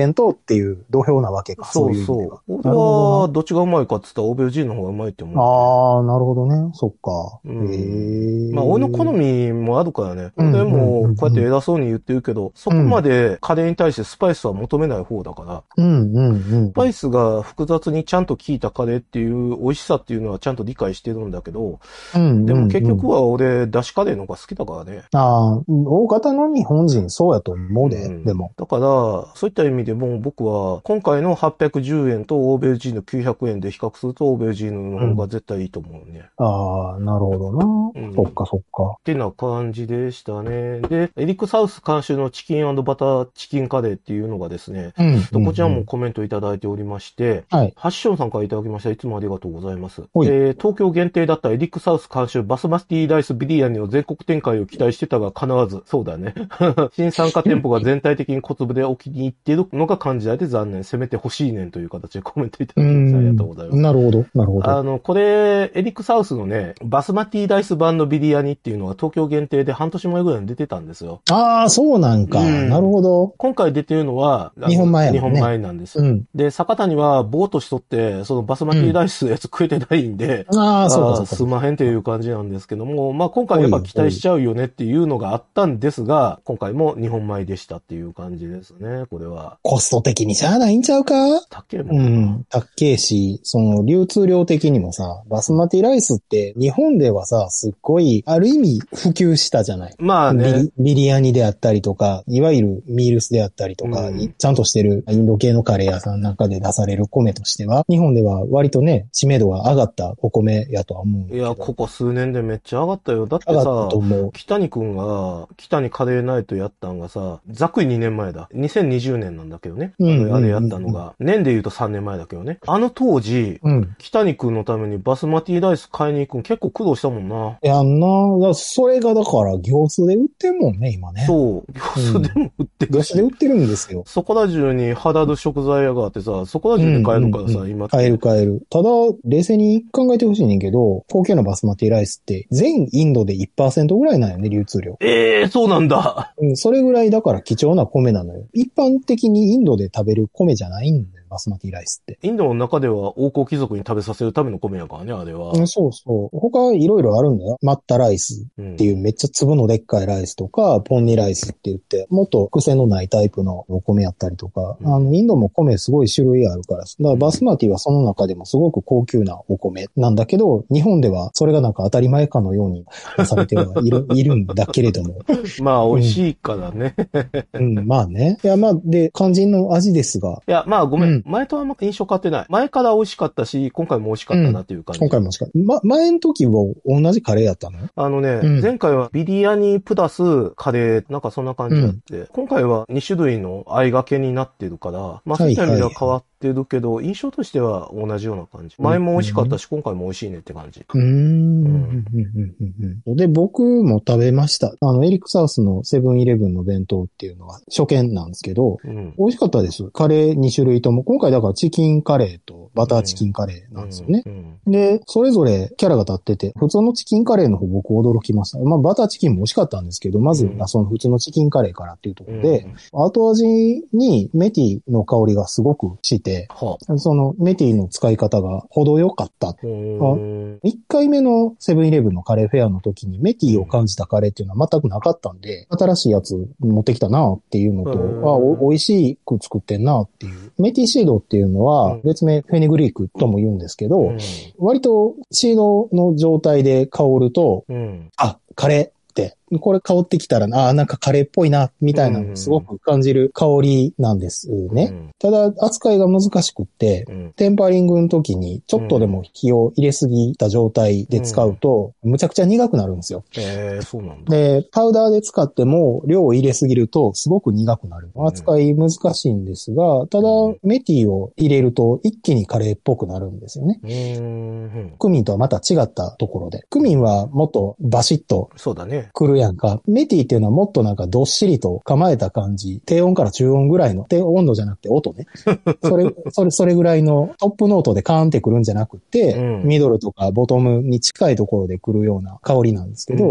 弁当っていう土俵なわけか。 そうそう。そういう俺は、どっちがうまいかって言ったらオーベルジーヌの方がうまいって思う、ね。 ああ、なるほどね。そっか。 うん、へえ。まあ、俺の好みもあるからね。でも、こうやって偉そうに言ってるけど、そこまでカレーに対してスパイスは求めない方だから、 うんうんうん、 スパイスが複雑にちゃんと効いたカレーっていう美味しさっていうのはちゃんと理解してるんだけど、うんうんうん、でも結局は俺、だしカレーの方が好きだからね。 ああ、大方の日本人そうやと思うで、うん、でも。 だから、そういった意味でも僕は、今回のはっぴゃくじゅうえんとオーベルジーヌきゅうひゃくえんで比較するとオーベルジーヌの方が絶対いいと思うね。 うん、ああ、なるほどな。うん、そっかそっか。 ってな感じでしたね。で、エリック・サウス監修のチキン&バターチキンカレーっていうのがですね、うんうんうん、こちらもコメントいただいておりまして、はい、ハッションさんからいただきました。いつもありがとうございます。えー、東京限定だったエリック・サウス監修バスマティライスビリヤニの全国展開を期待してたが叶わず、そうだね。新参加店舗が全体的に小粒でお気に入っているのが感じられて残念。せめて欲しいねんという形でコメントいただきました。ありがとうございます。 なるほど、なるほど。 あの、これ、エリック・サウスのね、バスマティライス版のビリヤニっていうのが東京限定で半年前ぐらいに出てたんですよ。 ああ、そうなんか、うん。なるほど。 今回出てるのは、 日本前、 ね、日本前なんですよ。うん、で、坂谷はボートしとって、そのバスマティライスのやつ食えてないんで、うん、ああ、そうかそうか。すまへんっていう感じなんですけども、まあ今回やっぱ期待しちゃうよねっていうのがあったんですが、今回も日本米でしたっていう感じですね、これは。 コスト的にしゃあないんちゃうか？ 高えもん。 うん。高えし、その流通量的にもさ、バスマティライスって日本ではさ、すっごい、ある意味普及したじゃない。 まあね。 ビリ、ビリヤニであったりとか、いわゆるミールスであったりとか、うん、ちゃんとしてるインド系のカレー屋さんなんかで出される米としては、日本では割とね、知名度が上がったお米やとは思う。 いや、ここ数年でめっちゃ上がったよ。だってさ、北谷くんが、北にカレーナイトやったんがさ、ざっくりにねんまえだ。にせんにじゅうねんなんだけどね。うんうんうんうん、あれやったのが。年で言うとさんねんまえだけどね。あの当時、うん、北谷くんのためにバスマティライス買いに行くん結構苦労したもんな。 やんな。だそれがだから行数で売ってんもんね、今ね。 そう。行数でも売ってるし、 うん。行数で売ってるんですよ。 そこら中に肌る食材屋があってさ、そこら中で買えるからさ、うんうんうん、今。 買える買える。ただ、冷静に考えてほしいねんけど、高級なバスマティライスって全インドで いちパーセント ぐらいなんよね、流通量。 ええー、そうなんだ。 うん、それぐらいだから貴重な米なのよ。一般的にインドで食べる米じゃないんだよ。バスマティライスって。 インドの中では王侯貴族に食べさせるための米やからね、あれは。 うん、そうそう。他いろいろあるんだよ。マッタライスっていうめっちゃ粒のでっかいライスとか、うん、ポンニライスって言って、もっと癖のないタイプのお米やったりとか、うん、あの、インドも米すごい種類あるから、だからバスマティはその中でもすごく高級なお米なんだけど、日本ではそれがなんか当たり前かのように出されてはいる、いるんだけれども。 まあ、美味しいからね。 うん、うん、まあね。いや、まあ、で、肝心の味ですが。 いや、まあごめん。うん、前とはあんま印象変わってない。前から美味しかったし、今回も美味しかったなっていう感じ。 うん、今回も美味しかった。ま、前の時は同じカレーやったの？ あのね、うん、前回はビリヤニプラスカレー、なんかそんな感じだって、うん、今回はに種類の相掛けになってるから、まあそういった意味では変わってるけど、はいはいはい、印象としては同じような感じ。前も美味しかったし、うん、今回も美味しいねって感じ。 うーん。うん、で、僕も食べました。あの、エリックサウスのセブンイレブンの弁当っていうのは初見なんですけど、うん、美味しかったです。カレーに種類とも。今回だからチキンカレーとバターチキンカレーなんですよね。うんうんうん、で、それぞれキャラが立ってて、普通のチキンカレーの方僕驚きました。まあバターチキンも美味しかったんですけど、まず、うん、その普通のチキンカレーからっていうところで、うん、後味にメティの香りがすごくして、うん、そのメティの使い方が程よかった。うん、いっかいめのセブンイレブンのカレーフェアの時にメティを感じたカレーっていうのは全くなかったんで、新しいやつ持ってきたなっていうのと、うん、あお、美味しく作ってんなっていう。メティシードっていうのは別名フェニグリークとも言うんですけど、うん、割とシードの状態で香ると、うん、あ、カレー。これ香ってきたら、ああ、なんかカレーっぽいな、みたいなのをすごく感じる香りなんですね。うん、ただ、扱いが難しくって、うん、テンパリングの時にちょっとでも火を入れすぎた状態で使うと、うん、むちゃくちゃ苦くなるんですよ。 へー、そうなんだ。 で、パウダーで使っても量を入れすぎるとすごく苦くなる。扱い難しいんですが、ただ、メティを入れると一気にカレーっぽくなるんですよね。 うん、 クミンとはまた違ったところで。クミンはもっとバシッと、 そうだね。 狂るやんか。メティっていうのはもっとなんかどっしりと構えた感じ。低音から中音ぐらいの、低温度じゃなくて音ね。それ、それ、それぐらいのトップノートでカーンってくるんじゃなくて、うん、ミドルとかボトムに近いところで来るような香りなんですけど、うん、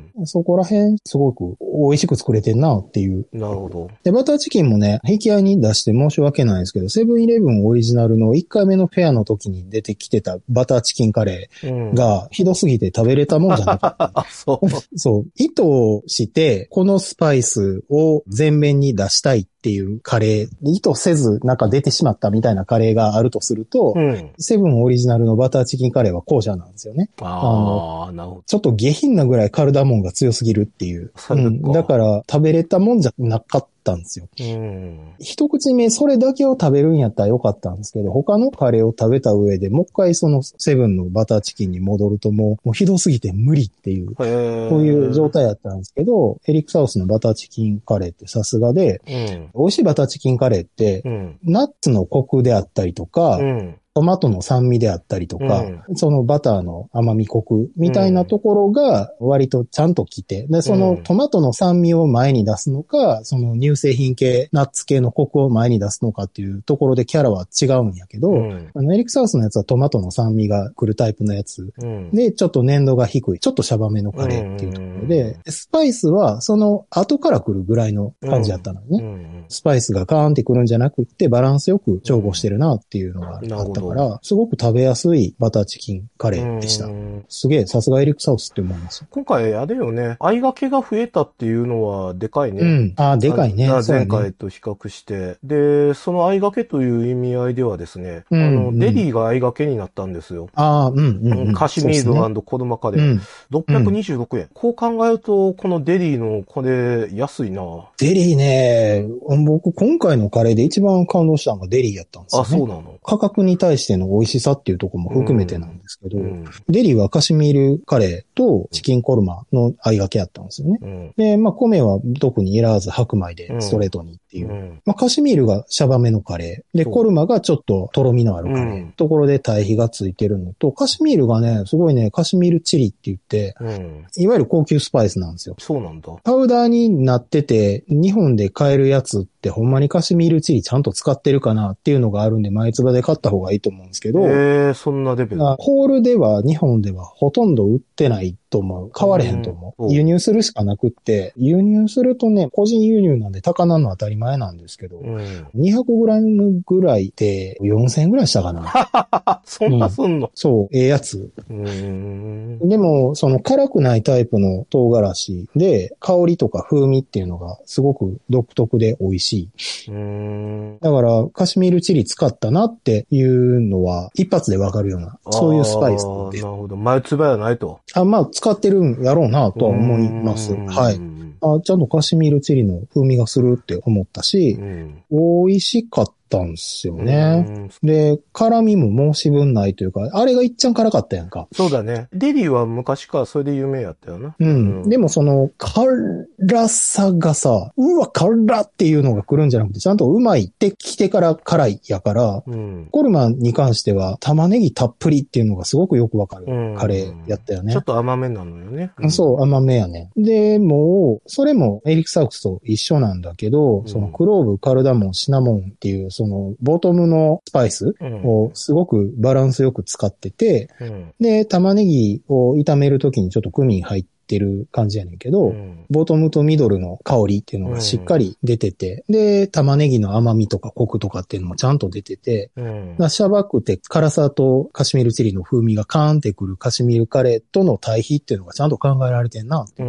そこら辺すごく美味しく作れてんなっていう。 なるほど。 で、バターチキンもね、引き合いに出して申し訳ないですけど、セブンイレブンオリジナルのいっかいめのフェアの時に出てきてたバターチキンカレーがひどすぎて食べれたもんじゃなかった。 あ、そう。 そう。意図して、このスパイスを前面に出したいっていうカレー、意図せずなんか出てしまったみたいなカレーがあるとすると、うん、セブンオリジナルのバターチキンカレーは後者なんですよね。 ああ、なるほど。 ちょっと下品なぐらいカルダモンが強すぎるっていう。うん、だから食べれたもんじゃなかったんですよ。うん、一口目それだけを食べるんやったらよかったんですけど、他のカレーを食べた上でもう一回そのセブンのバターチキンに戻るともう、もうひどすぎて無理っていう、そういう状態だったんですけど、エリックサウスのバターチキンカレーってさすがで、うん、美味しいバターチキンカレーって、うん、ナッツのコクであったりとか、うんトマトの酸味であったりとか、うん、そのバターの甘みコクみたいなところが割とちゃんと来て、で、そのトマトの酸味を前に出すのか、その乳製品系、ナッツ系のコクを前に出すのかっていうところでキャラは違うんやけど、うん、あのエリックサウスのやつはトマトの酸味が来るタイプのやつ、うん、で、ちょっと粘度が低い、ちょっとシャバめのカレーっていうところで、うん、スパイスはその後から来るぐらいの感じだったのね。うんうん、スパイスがカーンって来るんじゃなくってバランスよく調合してるなっていうのがあったから、すごく食べやすいバターチキンカレーでした。すげえ、さすがエリックサウスって思います。 今回あれよね、相掛けが増えたっていうのはでかいね。 うん。ああ、でかいね。 前回と比較して。で、その相掛けという意味合いではですね、うん、あの、デリーが相掛けになったんですよ。 ああ、うん、うん、うん。 カシミール&コルマカレー。うん、ろっぴゃくにじゅうろくえん、うん。こう考えると、このデリーのこれ、安いな。 デリーね、僕今回のカレーで一番感動したのがデリーやったんですよね。 あ、そうなの。 価格に対しての美味しさっていうところも含めてなんですけど、うん、デリーはカシミールカレーとチキンコルマの相掛けやったんですよね。うん、で、まあ米は特にいらず白米でストレートにっていう。うん、まあカシミールがシャバめのカレー。で、コルマがちょっととろみのあるカレー。うん、ところで対比がついてるのと、カシミールがね、すごいね、カシミールチリって言って、うん、いわゆる高級スパイスなんですよ。 そうなんだ。 パウダーになってて、日本で買えるやつってほんまにカシミールチリちゃんと使ってるかなっていうのがあるんで、前つばで買った方がいいと思うんですけど、 えー、そんなレベル。 ホールでは日本ではほとんど売ってないと思う。買われへんと思う。うん、輸入するしかなくって、輸入するとね、個人輸入なんで高なの当たり前なんですけど、うん、にひゃくグラム ぐらいでよんせんえんぐらいしたかな。 そんなすんの、うん、 そう、ええやつ。うーんでも、その辛くないタイプの唐辛子で、香りとか風味っていうのがすごく独特で美味しい。うーんだから、カシミールチリ使ったなっていうのは、一発でわかるような、そういうスパイスで。 なるほど。前つばやないと。 あ、まあ、使ってるんやろうなとは思います。はい。あ、ちゃんとカシミールチリの風味がするって思ったし、うん、美味しかったんですよね。で、辛みも申し分ないというか、あれがいっちゃん辛かったやんか。 そうだね。デリーは昔からそれで有名やったよな。 うん。うん、でもその、辛さがさ、うわ、辛っていうのが来るんじゃなくて、ちゃんとうまいって来てから辛いやから、うん、コルマンに関しては玉ねぎたっぷりっていうのがすごくよくわかるカレーやったよね。 ちょっと甘めなのよね。 うん、そう、甘めやね。で、もう、それもエリックサウスと一緒なんだけど、うん、そのクローブ、カルダモン、シナモンっていう、その、ボトムのスパイスをすごくバランスよく使ってて、うん、で、玉ねぎを炒めるときにちょっとクミン入って、てる感じやねんけど、うん、ボトムとミドルの香りっていうのがしっかり出てて、うん、で、玉ねぎの甘みとかコクとかっていうのもちゃんと出てて、うん、シャバくて辛さとカシミールチリの風味がカーンってくるカシミールカレーとの対比っていうのがちゃんと考えられてんな。 うん、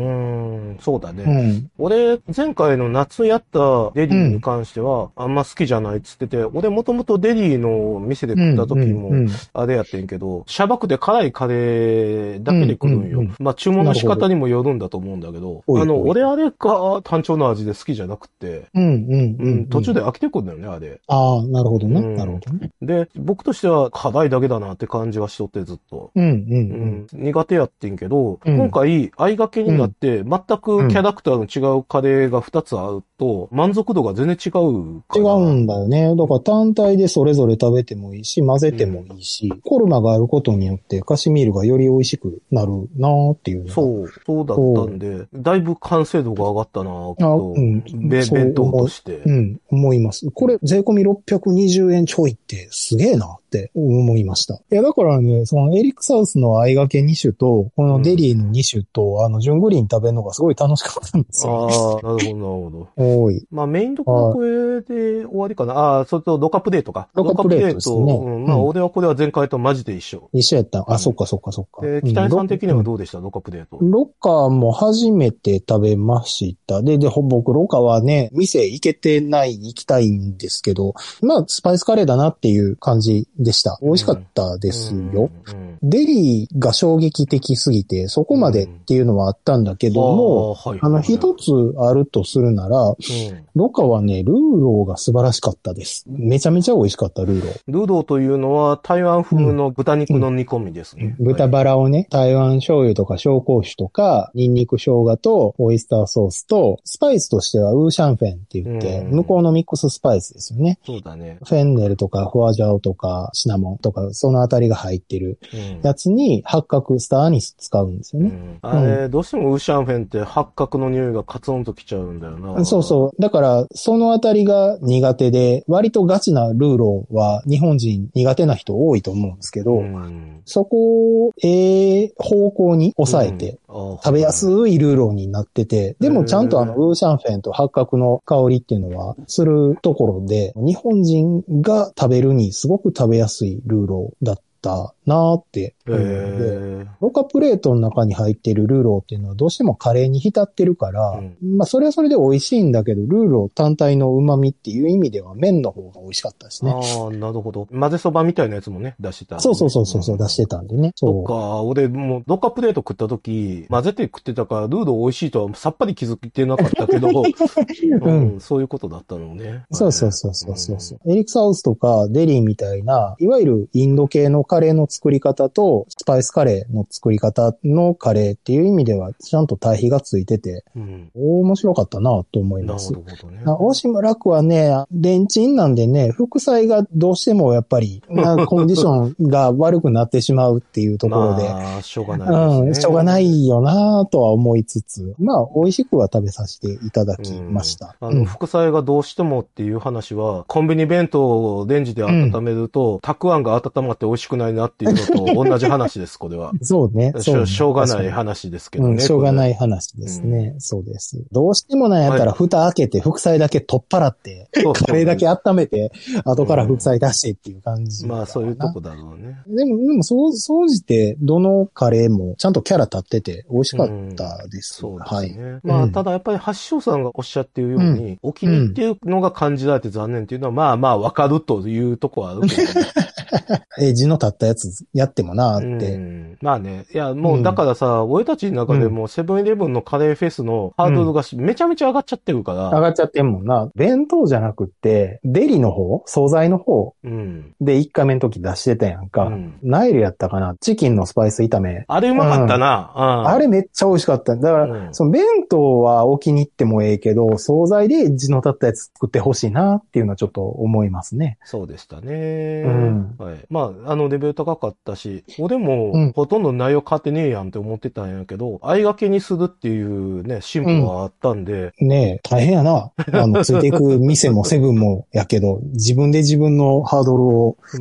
そうだね。うん、俺、前回の夏やったデリーに関しては、あんま好きじゃないっつってて、俺もともとデリーの店で食った時も、あれやってんけど、シャバくて辛いカレーだけで来るんよ。うんうんうん、まあ注文の仕方にもよるんだと思うんだけど、あの、俺あれが単調な味で好きじゃなくて、うんうんうん、うん、途中で飽きてくんだよね、あれ。 ああ、なるほどね、うん。なるほどね。 で、僕としては辛いだけだなって感じがしとってずっと。うんうんうんうん、苦手やってんけど、うん、今回相掛けになって、全くキャラクターの違うカレーがふたつ合うと、満足度が全然違うから。違うんだよね。だから単体でそれぞれ食べてもいいし、混ぜてもいいし、うん、コルマがあることによってカシミールがより美味しくなるなーっていう。 そう。 そうだったんで、だいぶ完成度が上がったなぁ、と、うん、弁当として。 うん、思います。これ、税込みろっぴゃくにじゅうえんちょいってすげえなって思いました。いや、だからね、そのエリックサウスの相掛けに種と、このデリーのに種と、うん、あの、ジュングリーン食べるのがすごい楽しかったんですよ。ああ、なるほど、なるほど。 おい。 まあ、メインどころこれで終わりかな。ああ、それとロカップデートか。 ロカップデートですね。 うん、まあ、俺はこれは前回とマジで一緒。 一緒やった。あ、そっかそっかそっか。 で、北谷さん的にはどうでした、ロカップデート。 ロカも初めて食べました。で、で、僕、ロカはね、店行けてない、行きたいんですけど、まあ、スパイスカレーだなっていう感じでした。美味しかったですよ。うんうんうん、デリーが衝撃的すぎて、そこまでっていうのはあったんだけども、うん、あの、一つあるとするなら、うん、ロカはね、ルーローが素晴らしかったです。めちゃめちゃ美味しかった、ルーロー。 ルーローというのは台湾風の豚肉の煮込みですね。 うんうん、豚バラをね、台湾醤油とか紹興酒とか、ニンニク生姜とオイスターソースと、スパイスとしてはウーシャンフェンって言って、向こうのミックススパイスですよね。 そうだね。 フェンネルとかフォアジャオとかシナモンとか、そのあたりが入ってるやつに八角、スターアニス使うんですよね。うん、 あれ、うん、どうしてもウーシャンフェンって八角の匂いがカツンときちゃうんだよな。 そうそう。だから、そのあたりが苦手で、割とガチなルーローは日本人苦手な人多いと思うんですけど、うん、そこをええ方向に抑えて、うん、食べやすいルーローになってて、でもちゃんとあの、ウーシャンフェンと八角の香りっていうのはするところで、日本人が食べるにすごく食べやすいルーローだったなーって思うので、ロカプレートの中に入っているルーローっていうのはどうしてもカレーに浸ってるから、うん、まあそれはそれで美味しいんだけど、ルーロー単体の旨味っていう意味では麺の方が美味しかったですね。 ああ、なるほど。混ぜそばみたいなやつもね、出してた、ね。 そうそうそうそう、うん、出してたんでね。 そっか、俺もうロカプレート食った時、混ぜて食ってたから、ルーロー美味しいとはさっぱり気づいてなかったけど、うん、そういうことだったのね。 そうそうそうそうそう、うん。エリックサウスとかデリーみたいな、いわゆるインド系のカレーの作り方と、スパイスカレーの作り方のカレーっていう意味では、ちゃんと対比がついてて、うん、面白かったなと思います。なるほどね。大島楽はね、レンチンなんでね、副菜がどうしてもやっぱり、コンディションが悪くなってしまうっていうところで、 まあ、しょうがないですね。 うん、しょうがないよなとは思いつつ、まあ、美味しくは食べさせていただきました。 うん、あの、副菜がどうしてもっていう話は、コンビニ弁当をレンジで温めると、うん、たくあんが温まって美味しくないなっていうのと同じ話です、これは。 そうね。 そうね。しょうがない話ですけどね。 うん、しょうがない話ですね。うん、そうです。どうしてもなんやったら、蓋開けて、副菜だけ取っ払って、はい、カレーだけ温めて、後から副菜出してっていう感じ、 うん。まあ、そういうとこだろうね。 でも、でも、そう、総じて、どのカレーも、ちゃんとキャラ立ってて、美味しかったです。 うん、そうですね。はい、まあ、ただやっぱり、発祥さんがおっしゃっているように、うん、お気に入りっていうのが感じられて残念っていうのは、まあまあ、わかるというとこはあるけど、ね。 え、字の立ったやつやってもなーって、 うん。まあね。いや、もうだからさ、うん、俺たちの中でもセブンイレブンのカレーフェスのハードルがめちゃめちゃ上がっちゃってるから。 上がっちゃってんもんな。弁当じゃなくって、デリの方、惣菜の方でいっかいめの時出してたやんか。うん、ナイルやったかな。チキンのスパイス炒め。 あれうまかったな。うん、 あれめっちゃ美味しかった。だから、うん、その弁当はお気に入ってもええけど、惣菜で字の立ったやつ作ってほしいなっていうのはちょっと思いますね。 そうでしたね。うん、はい。まあ、あのレベル高かったし、俺も、うん、ほとんど内容変わってねえやんって思ってたんやけど、相掛けにするっていうね、進歩があったんで。 うん、ねえ、大変やな。あの、ついていく店もセブンもやけど、自分で自分のハードルを。 うん、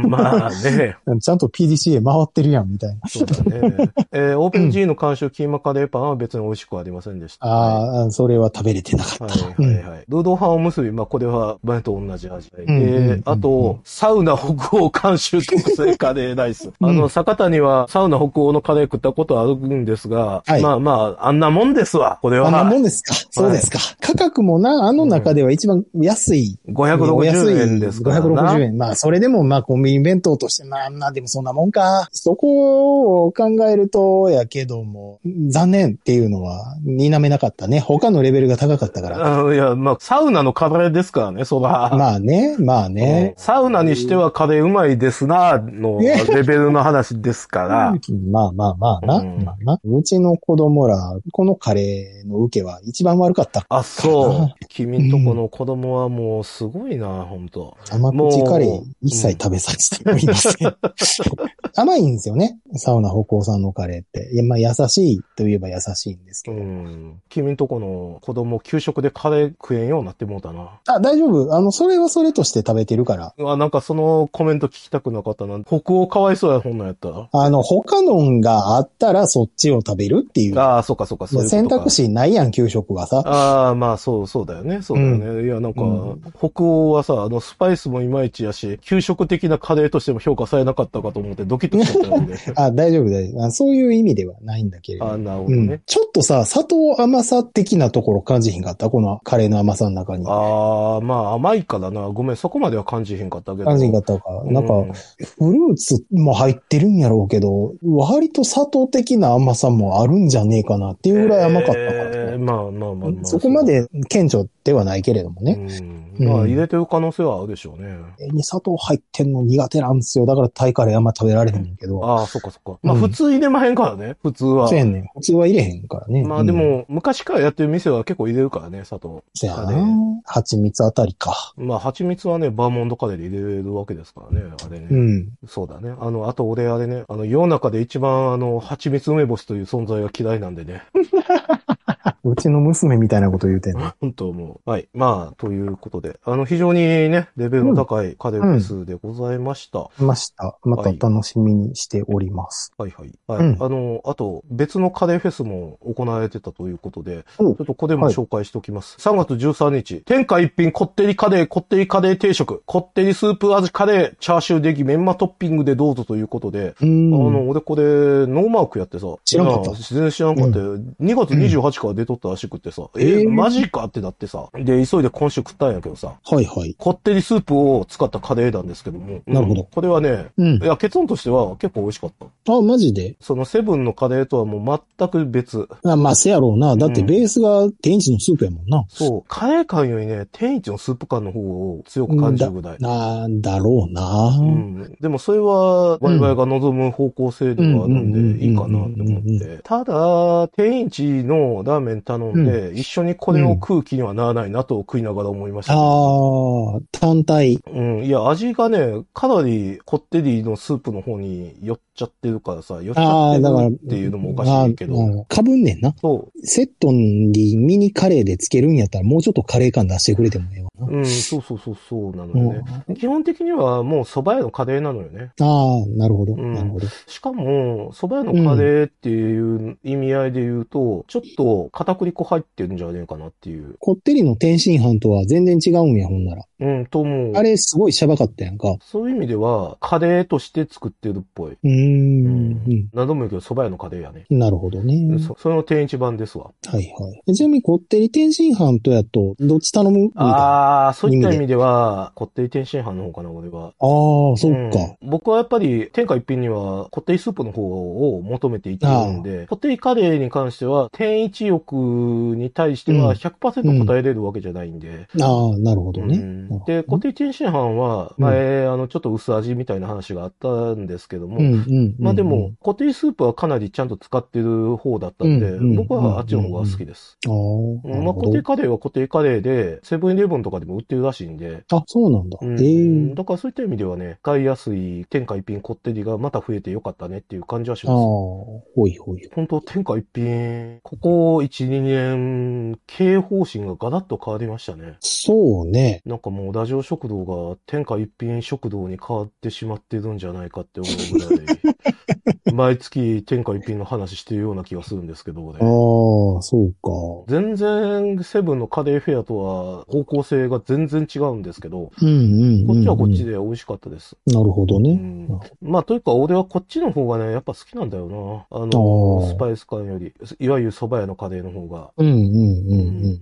まあね。 ちゃんと ピーディーシーエー 回ってるやん、みたいな。 そうだね。えー、オープン G の監修キーマカレーパンは別に美味しくはありませんでした。 ああ、それは食べれてなかった。 はいはいはい。ルードーハンおむすび、まあこれは前と同じ味で。で、あと、サウナ北欧監修特製カレーライス。あの、坂田にはサウナ北欧のカレー食ったことあるんですが、はい、まあまあ、あんなもんですわ、これは。 あんなもんですか。そうですか。はい、価格もな、あの中では一番安い。 うん、ごひゃくろくじゅうえんですからな。 ごひゃくろくじゅうえん。まあ、それでもまあ、コンビニ弁当として、まあ、まあ、でもそんなもんか。そこを考えると、やけども、残念っていうのは、否めなかったね。他のレベルが高かったから。 あいや、まあ、サウナのカレーですからね、そら。 まあね、まあね。 うん、サウナにしてはカレーうまいですな、のレベルの話ですから。 まあまあまあな。うん、まあな。うちの子供ら、このカレーの受けは一番悪かったから。あ、そう。君んとこの子供はもうすごいな、ほんと。 甘口カレー一切食べさせてもいません。 甘いんですよね。サウナ北欧さんのカレーって。いや、まあ優しいといえば優しいんですけど。 うん。君んとこの子供、給食でカレー食えんようになってもうたな。 あ、大丈夫。あの、それはそれとして食べてるから。 あ、なんかそのコメント聞きたくなかったな。北欧かわいそうや、ほんなんやったら。 あの、他のがあったらそっちを食べるっていう。 ああ、そうかそうか、そういうことか。 選択肢ないやん、給食はさ。 ああ、まあそう、そうだよね。そうだよね。うん、いや、なんか、うん、北欧はさ、あの、スパイスもいまいちやし、給食的なカレーとしても評価されなかったかと思ってドキッとしちゃったんで。 あ、大丈夫大丈夫。そういう意味ではないんだけれど。 あ、なるほどね、うん。 ちょっとさ、砂糖甘さ的なところ感じひんかったこのカレーの甘さの中に。 ああ、まあ甘いからな。ごめん、そこまでは感じひんかったけど。 感じひんかったか。なんか、うん、フルーツも入ってるんやろうけど、割と砂糖的な甘さもあるんじゃねえかなっていうぐらい甘かったから、 えー。まあまあまあまあ。 そこまで顕著ではないけれどもね。 うん、まあ入れてる可能性はあるでしょうね。 に砂糖入ってんの苦手なんですよ。だからタイカレーあんま食べられへんねんけど。 ああ、そっかそっか。まあ普通入れまへんからね、普通は。 そうやねん。普通は入れへんからね。 まあでも、昔からやってる店は結構入れるからね、砂糖。 そうやな。蜂蜜あたりか。 まあ蜂蜜はね、バーモンドカレーで入れるわけですからね、あれね。 うん。 そうだね。あの、あと俺あれね、あの、世の中で一番あの、蜂蜜梅干しという存在が嫌いなんでね。 うちの娘みたいなこと言うてんの。 本当もう。はい。まあ、ということで。あの、非常にね、レベルの高いカレーフェスでございました。 うん、ました。また楽しみにしております。 はいはい。はい。うん、あの、あと、別のカレーフェスも行われてたということで、ちょっとここでも紹介しておきます。はい、さんがつじゅうさんにち、天下一品こってりカレー、こってりカレー定食、こってりスープ味カレー、チャーシューネギ、メンマトッピングでどうぞということで、あの、俺これ、ノーマークやってさ、 知らんかった。 全然知らんかった。うん、にがつにじゅうはちから出とったらしくってさ、うん、えー、マジかってなってさ、で、急いで今週食ったんやけどさ、 はいはい。 こってりスープを使ったカレーなんですけども、 なるほど。 これはね、うん、いや、結論としては結構美味しかった。 あ、マジで？ そのセブンのカレーとはもう全く別。 あ、まあ、せやろうな。だってベースが天一のスープやもんな。うん、 そう。カレー感よりね、天一のスープ感の方を強く感じるぐらい。 なんだろうな。 うん。でもそれは、我々が望む方向性ではあるんで、いいかなって思って。ただ、天一のラーメン頼んで、うん、一緒にこれを食う気にはならないなと食いながら思いました、ね。 ああ、単体。 うん。いや、味がね、かなりこってりのスープの方に寄っちゃってるからさ、寄っちゃってるっていうのもおかしいけど。 かぶんねんな。 そう。 セットにミニカレーでつけるんやったらもうちょっとカレー感出してくれてもええわな。 うん、そうそうそうそうなのよね。うん、基本的にはもう蕎麦屋のカレーなのよね。 ああ、なるほど、うん。なるほど。 しかも、蕎麦屋のカレーっていう意味合いで言うと、うん、ちょっと片栗粉入ってるんじゃねえかなっていう。 こってりの天津飯とは全然違うんや、ほんなら。 うん、と思う。 あれすごいシャバかったやんか。 そういう意味では、カレーとして作ってるっぽい。 うーん。うん、 何度も言うけど、蕎麦屋のカレーやね。 なるほどね。 そ、その天一版ですわ。 はいはい。ちなみに、こってり天津飯とやと、どっち頼むみたいな。 ああ、そういった意味では、こってり天津飯の方かな、俺は。 ああ、そっか、 うん。僕はやっぱり、天下一品には、こってりスープの方を求めていってるんで、こってりカレーに関しては、天一欲に対しては ひゃくパーセント 答えれるわけじゃないんで。 うんうん、ああ、なるほどね。うん、 で、こってり天津飯は、前、うん、あの、ちょっと薄味みたいな話があったんですけども、 うんうんうんうん、 まあでも、こってりスープはかなりちゃんと使ってる方だったんで、うんうん、僕はあっちの方が好きです。 ああ、 まあ、こってりカレーはこってりカレーで、セブンイレブンとかでも売ってるらしいんで。 あ、そうなんだ。 うん、えー、だからそういった意味ではね、買いやすい天下一品こってりがまた増えてよかったねっていう感じはします。ああ、 ほいほい。 本当天下一品、ここいち、にねん、経営方針がガラッと変わりましたね。 そうね。 なんかもうラジオ食堂が天下一品食堂に変わってしまってるんじゃないかって思うぐらい。毎月天下一品の話してるような気がするんですけどね。 ああ、そうか。 全然セブンのカレーフェアとは方向性が全然違うんですけど、 うんうんうんうん、 こっちはこっちで美味しかったです。 なるほどね。 うん、まあというか俺はこっちの方がね、やっぱ好きなんだよな。あの、スパイス感より、いわゆる蕎麦屋のカレーの方が。 うんうんうんうん。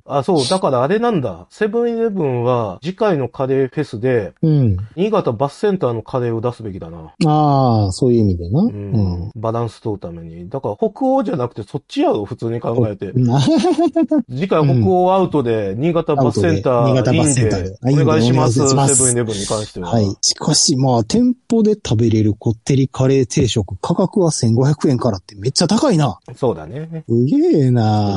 あ、そう、だからあれなんだ。セブンイレブンは次回のカレーフェスで、うん、新潟バスセンターのカレーを出すべきだな。 ああ、そういう意味でな。うんうん、バランス取るために。だから北欧じゃなくてそっちやろ、普通に考えて。次回北欧アウトで、新潟バスセンター、 新潟バスセンターで。 お願いします、セブンイレブンに関しては。 はい。しかしまあ、店舗で食べれるこってりカレー定食、価格はせんごひゃくえんからってめっちゃ高いな。 そうだね。 すげえな。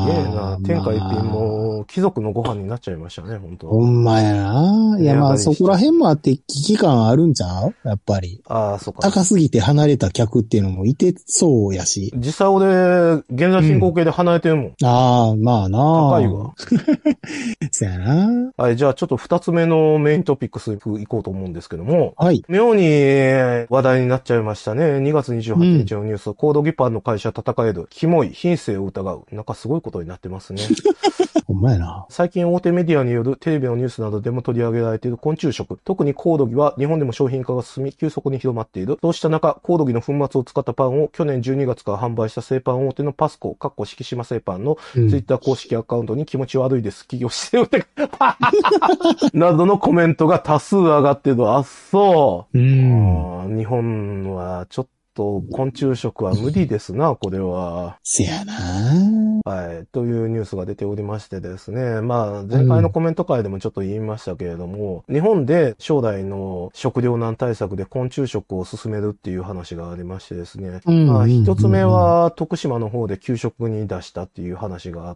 げえな。天下一品も貴族のご飯になっちゃいましたね、本当。 ほんまやな。いやまあそこら辺もあって危機感あるんちゃうやっぱり。 ああ、そっか。 高すぎて離れた客っていうのもいてそうやし。 実際俺、現在進行形で離れてるもん。うん、 ああ、まあな。 高いわ。 そやな。 はい、じゃあちょっと二つ目のメイントピックス行こうと思うんですけども。 はい。 妙に話題になっちゃいましたね。にがつにじゅうはちにちのニュース、うん、コードギパンの会社戦える、キモい、品性を疑う。なんかすごいことになってますね。 ほんまやな。 最近大手メディアによるテレビのニュースなどでも取り上げられている昆虫食。特にコオドギは日本でも商品化が進み、急速に広まっている。そうした中、コオドギの粉末を使ったパンを去年じゅうにがつから販売した製パン大手のパスコ、かっこ敷島製パンのツイッター公式アカウントに気持ち悪いです。企業姿勢をなどのコメントが多数上がっている。あっそう。うん日本はちょっとと、昆虫食は無理ですな、これは。 せやな。 はい。というニュースが出ておりましてですね。まあ、前回のコメント会でもちょっと言いましたけれども、うん、日本で将来の食糧難対策で昆虫食を進めるっていう話がありましてですね。うん、まあ、一つ目は徳島の方で給食に出したっていう話があって、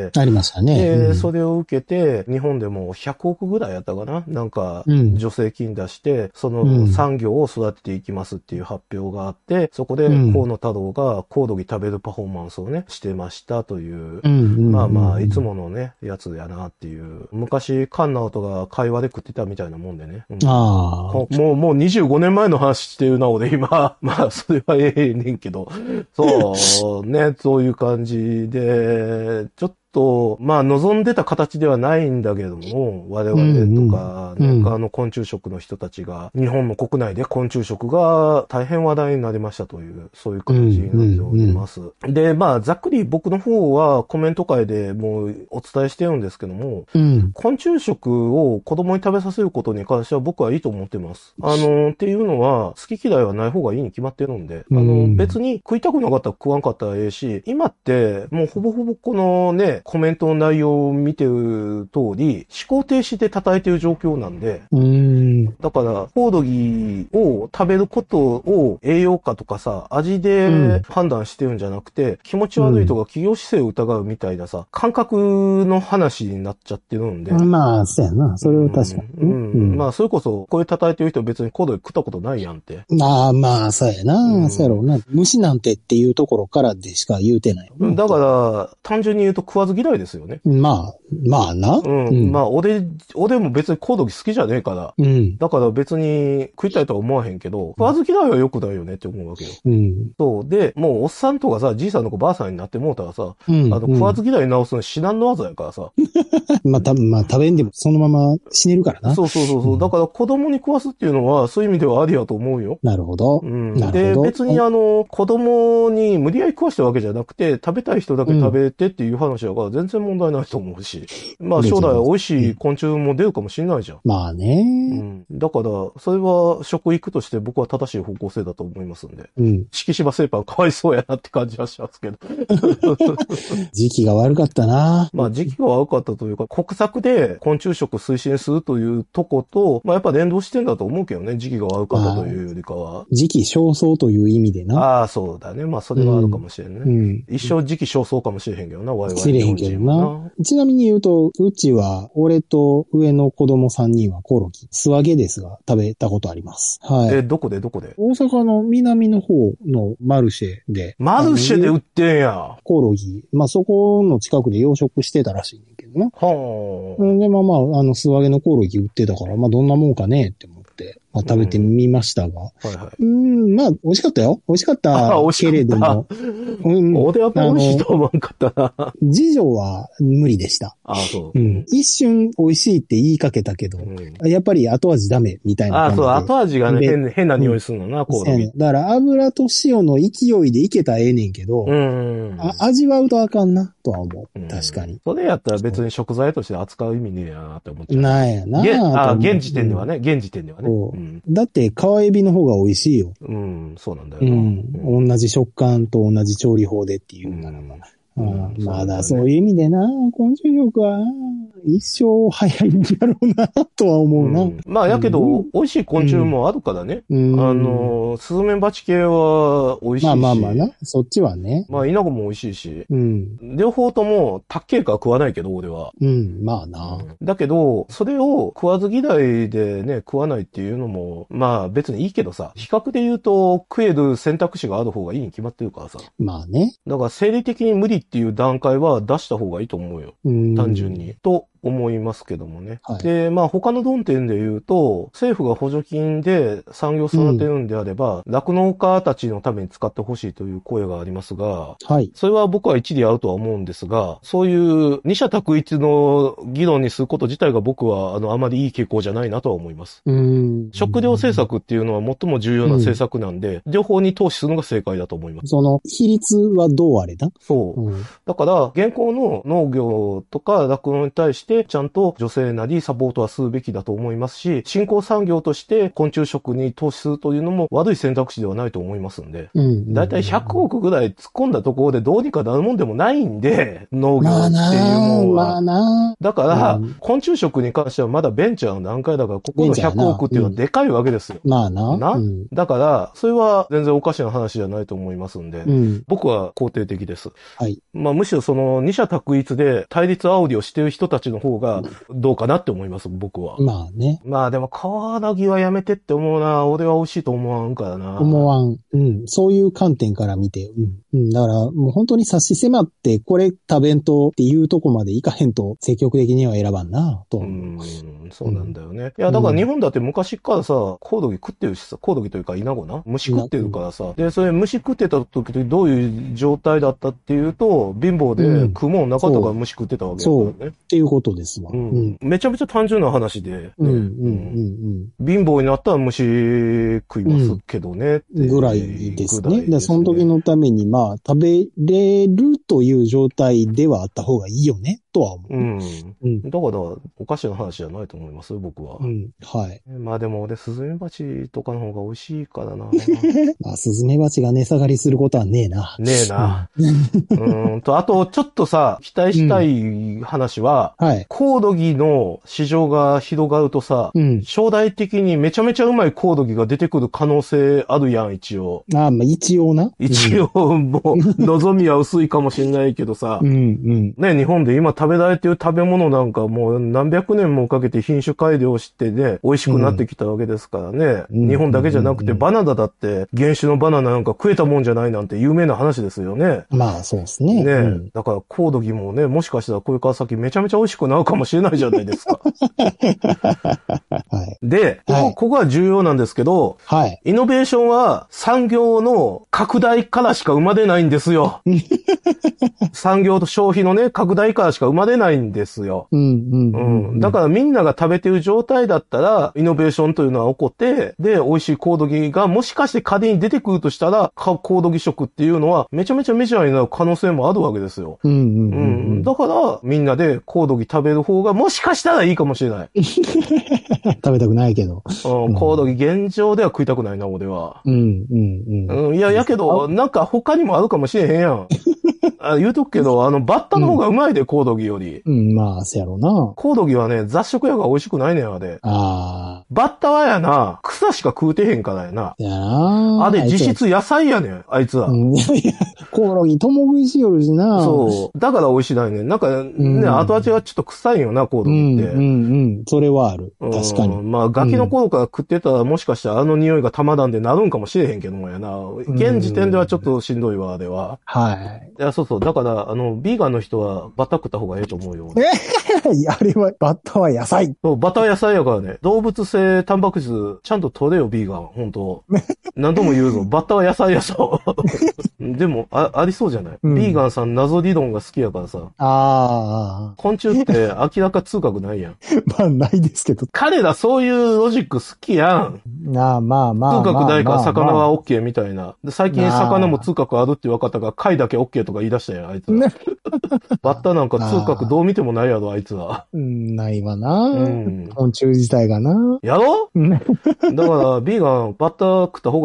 ありましたね。 で、うん、それを受けて、日本でもひゃくおくぐらいやったかななんか、助成金出して、その産業を育てていきますっていう発表があって、で、そこで、河野太郎がコオドギ食べるパフォーマンスをね、してましたという、うん、まあまあ、いつものね、やつやなっていう。昔、菅直人が会話で食ってたみたいなもんでね。うん、あもう、もうにじゅうごねんまえの話してるな、俺今。まあ、それはええねんけど。そうね、そういう感じで、ちょっと、と、まあ、望んでた形ではないんだけれども、我々とか、ね、うんうん、あの昆虫食の人たちが、日本の国内で昆虫食が大変話題になりましたという、そういう感じになっております。うんうんうん、で、まあ、ざっくり僕の方はコメント会でもうお伝えしてるんですけども、うん、昆虫食を子供に食べさせることに関しては僕はいいと思ってます。あの、っていうのは、好き嫌いはない方がいいに決まってるんで、あの、別に食いたくなかったら食わんかったらええし、今って、もうほぼほぼこのね、コメントの内容を見てる通り、思考停止で叩いてる状況なんで、うーんだから、コオドギを食べることを栄養価とかさ、味で判断してるんじゃなくて、うん、気持ち悪いとか企業姿勢を疑うみたいなさ、感覚の話になっちゃってるんで。 まあ、そうやな。それは確かに。 うん。うんうん、まあ、それこそ、こういう叩いてる人別にコオドギ食ったことないやんって。 まあまあ、そうやな。うん、そうやろうな。虫なんてっていうところからでしか言うてない。 だから、単純に言うと食わず嫌いですよね。 まあ、まあな。 うん。うん、まあ、俺、俺も別にコオドギ好きじゃねえから。うん。だから別に食いたいとは思わへんけど、食わず嫌いは良くないよねって思うわけよ。うん。そう。で、もうおっさんとかさ、じいさんの子ばあさんになってもうたらさ、うん、あの、食わず嫌い直すの至難の技やからさ。 まあ、た、まあ、食べんでもそのまま死ねるからな。 そうそうそうそう、うん。だから子供に食わすっていうのは、そういう意味ではありやと思うよ。 なるほど。うん。なるほど。 で、別にあの、子供に無理やり食わしたわけじゃなくて、食べたい人だけ食べてっていう話だから全然問題ないと思うし。まあ、将来美味しい昆虫も出るかもしれないじゃん。 まあね。 うん。だから、それは食育として僕は正しい方向性だと思いますんで。うん。敷島製パンかわいそうやなって感じはしますけど。 時期が悪かったな。 まあ時期が悪かったというか、国策で昆虫食推進するというとこと、まあやっぱ連動してんだと思うけどね、時期が悪かったというよりかは。 時期尚早という意味でな。 ああ、そうだね。まあそれはあるかもしれんね。うん。一生時期尚早かもしれへんけどな、我々。 知れへんけどな。ちなみに言うと、うちは、俺と上の子供さんにんはコオロギ、素揚げですが、食べたことあります。はい。 え、どこでどこで？ 大阪の南の方のマルシェで。 マルシェで売ってんや。 コオロギ。まあそこの近くで養殖してたらしいねんけどな。はあ。で、まあまあ、あの、素揚げのコオロギ売ってたから、まあどんなもんかねって思って。まあ、食べてみましたが。うん、はいはい。うん、まあ、美味しかったよ。美味しかったけれども。 うん。俺は美味しいと思わんかったな。 次女は無理でした。 ああ、そう。 うん。一瞬美味しいって言いかけたけど、うん、やっぱり後味ダメみたいな感じで。 ああ、そう、後味がね、変, 変な匂いするのな、コオロギ。 だから油と塩の勢いでいけたらええねんけど、うん。あ、味わうとあかんな、とは思う。確かに。 それやったら別に食材として扱う意味ねえやなって思っちゃう。 なんやな。 あ、現時点ではね、現時点ではね。 うん、だって、川エビの方が美味しいよ。 うん、そうなんだよな。 うん。うん、同じ食感と同じ調理法でっていうならば。うんうん、まあだ、そういう意味でな、昆虫食は、 一生早いんやろうな、とは思うな。うん、 まあ、やけど、うん、美味しい昆虫もあるからね。うん、あの、スズメバチ系は美味しいし。 まあまあまあな。そっちはね。 まあ、イナゴも美味しいし。うん。両方とも、たっけえか食わないけど、俺は。 うん、まあな。 うん、だけど、それを食わず嫌いでね、食わないっていうのも、まあ別にいいけどさ、比較で言うと食える選択肢がある方がいいに決まってるからさ。 まあね。 だから生理的に無理っていう段階は出した方がいいと思うよ。単純に。と思いますけどもね。はい、で、まあ他の論点で言うと、政府が補助金で産業を育てるんであれば、酪農、うん、家たちのために使ってほしいという声がありますが、はい。それは僕は一理あるとは思うんですが、そういう二者択一の議論にすること自体が僕はあのあまりいい傾向じゃないなとは思います。うん。食料政策っていうのは最も重要な政策なんで、うん、両方に投資するのが正解だと思います。 その比率はどうあれだ？ そう。うん、だから、現行の農業とか酪農に対して、ちゃんと女性なりサポートはするべきだと思いますし、新興産業として昆虫食に投資するというのも悪い選択肢ではないと思いますんで、だいたいひゃくおくぐらい突っ込んだところでどうにかなるもんでもないんで、農業っていうものは。まあなだから、うん、昆虫食に関してはまだベンチャーの段階だから、ここのひゃくおくっていうのはでかいわけですよ。うん、まあな。な、うん、だから、それは全然おかしな話じゃないと思いますんで、うん、僕は肯定的です。はい。まあむしろその二者択一で対立煽りをしている人たちの方がどうかなって思います、僕は。まあね。まあでも、カワラギはやめてって思うな。俺は美味しいと思わんからな。 思わん。うん。そういう観点から見て。うん。うん。だから、もう本当に差し迫って、これ食べんとっていうとこまでいかへんと、積極的には選ばんな、と思う。うん。 そうなんだよね。うん、いや、だから日本だって昔からさ、コオロギ食ってるしさ、コオロギというかイナゴな。虫食ってるからさ。で、それ虫食ってた時ってどういう状態だったっていうと、貧乏で食うもんなかったから虫食ってたわけだからね。 そう。っていうことですわ。 うん。うん、めちゃめちゃ単純な話で、ね。うんうんうんうん。貧乏になったら虫食いますけどね。 うん、ぐらいですね。で、その時のために、まあ、食べれるという状態ではあった方がいいよね、とは思う。うん。 うん。だから、おかしな話じゃないと思います、僕は。うん。はい。まあでも、俺、スズメバチとかの方が美味しいからな。 まあ、スズメバチが値下がりすることはねえな。 ねえな。うんと、あと、ちょっとさ、期待したい話は、うん、はい。コオロギの市場が広がるとさ、うん、将来的にめちゃめちゃうまいコオロギが出てくる可能性あるやん、一応。 ああ、まあ一応な。 一応、もう、望みは薄いかもしれないけどさ、うんうん、ね、日本で今食べられてる食べ物なんかもう何百年もかけて品種改良してね、美味しくなってきたわけですからね。うん、日本だけじゃなくて、バナナだって原種のバナナなんか食えたもんじゃないなんて有名な話ですよね。 まあそうですね。 ね、うん、だからコオロギもね、もしかしたらこれから先めちゃめちゃ美味しくなるかもしれないじゃないですか。はい、で、はい、ここが重要なんですけど、はい、イノベーションは産業の拡大からしか生まれないんですよ。産業と消費のね、拡大からしか生まれないんですよ。うんうんうんうん、だからみんなが食べてる状態だったら、イノベーションというのは起こって、で、美味しいコオロギがもしかして仮に出てくるとしたら、コオロギ食っていうのはめちゃめちゃメジャーになる可能性もあるわけですよ。うんうんうんうん、だから、みんなでコオロギ食べる方がもしかしたらいいかもしれない。 食べたくないけど。 うん、コオロギ現状では食いたくないな、俺は。うんうんうん。うん、いや、やけど、なんか他にもあるかもしれへんやん。あ言うとくけど、あの、バッタの方がうまいで、うん、コオロギより。 うん、まあ、せやろうな。 コオロギはね、雑食やが美味しくないねん、あれ。ああ。バッタはやな、草しか食うてへんからやな。いやなあれ、実質野菜やねん、あいつは。うん、いやいや、 コオロギ、共食いしよるしな。 そう。だから美味しないねん。なんか、ね、うん、後味がちょっと臭いよな、コオロギって。 うん、うん、うん。それはある。確かに。 まあ、ガキの頃から食ってたら、もしかしたらあの匂いが玉なんでなるんかもしれへんけどもやな。現時点ではちょっとしんどいわ、あれは。はい。いや、そうそう。だから、あの、ビーガンの人はバッタ食った方がええと思うよ。 えあれは、バッタは野菜。 そう、バッタは野菜やからね。動物性タンパク質、ちゃんと取れよ、ビーガン。本当何度も言うぞ。バッタは野菜やぞ。でも、あ、ありそうじゃない、うん、ビーガンさん謎理論が好きやからさ。ああ。昆虫って明らか通覚ないやん。 まあ、ないですけど。 彼らそういうロジック好きやん。 ああ、まあまあ。 通覚ないから魚は OK みたいな。で最近魚も通覚あるって分かったから、貝だけ OK とか言い出したやん、あいつは。バッタなんか通覚どう見てもないやろ、あいつは。 うん、ないわな。うん。昆虫自体がな。 やろだから、ビーガン、バッタ食った方が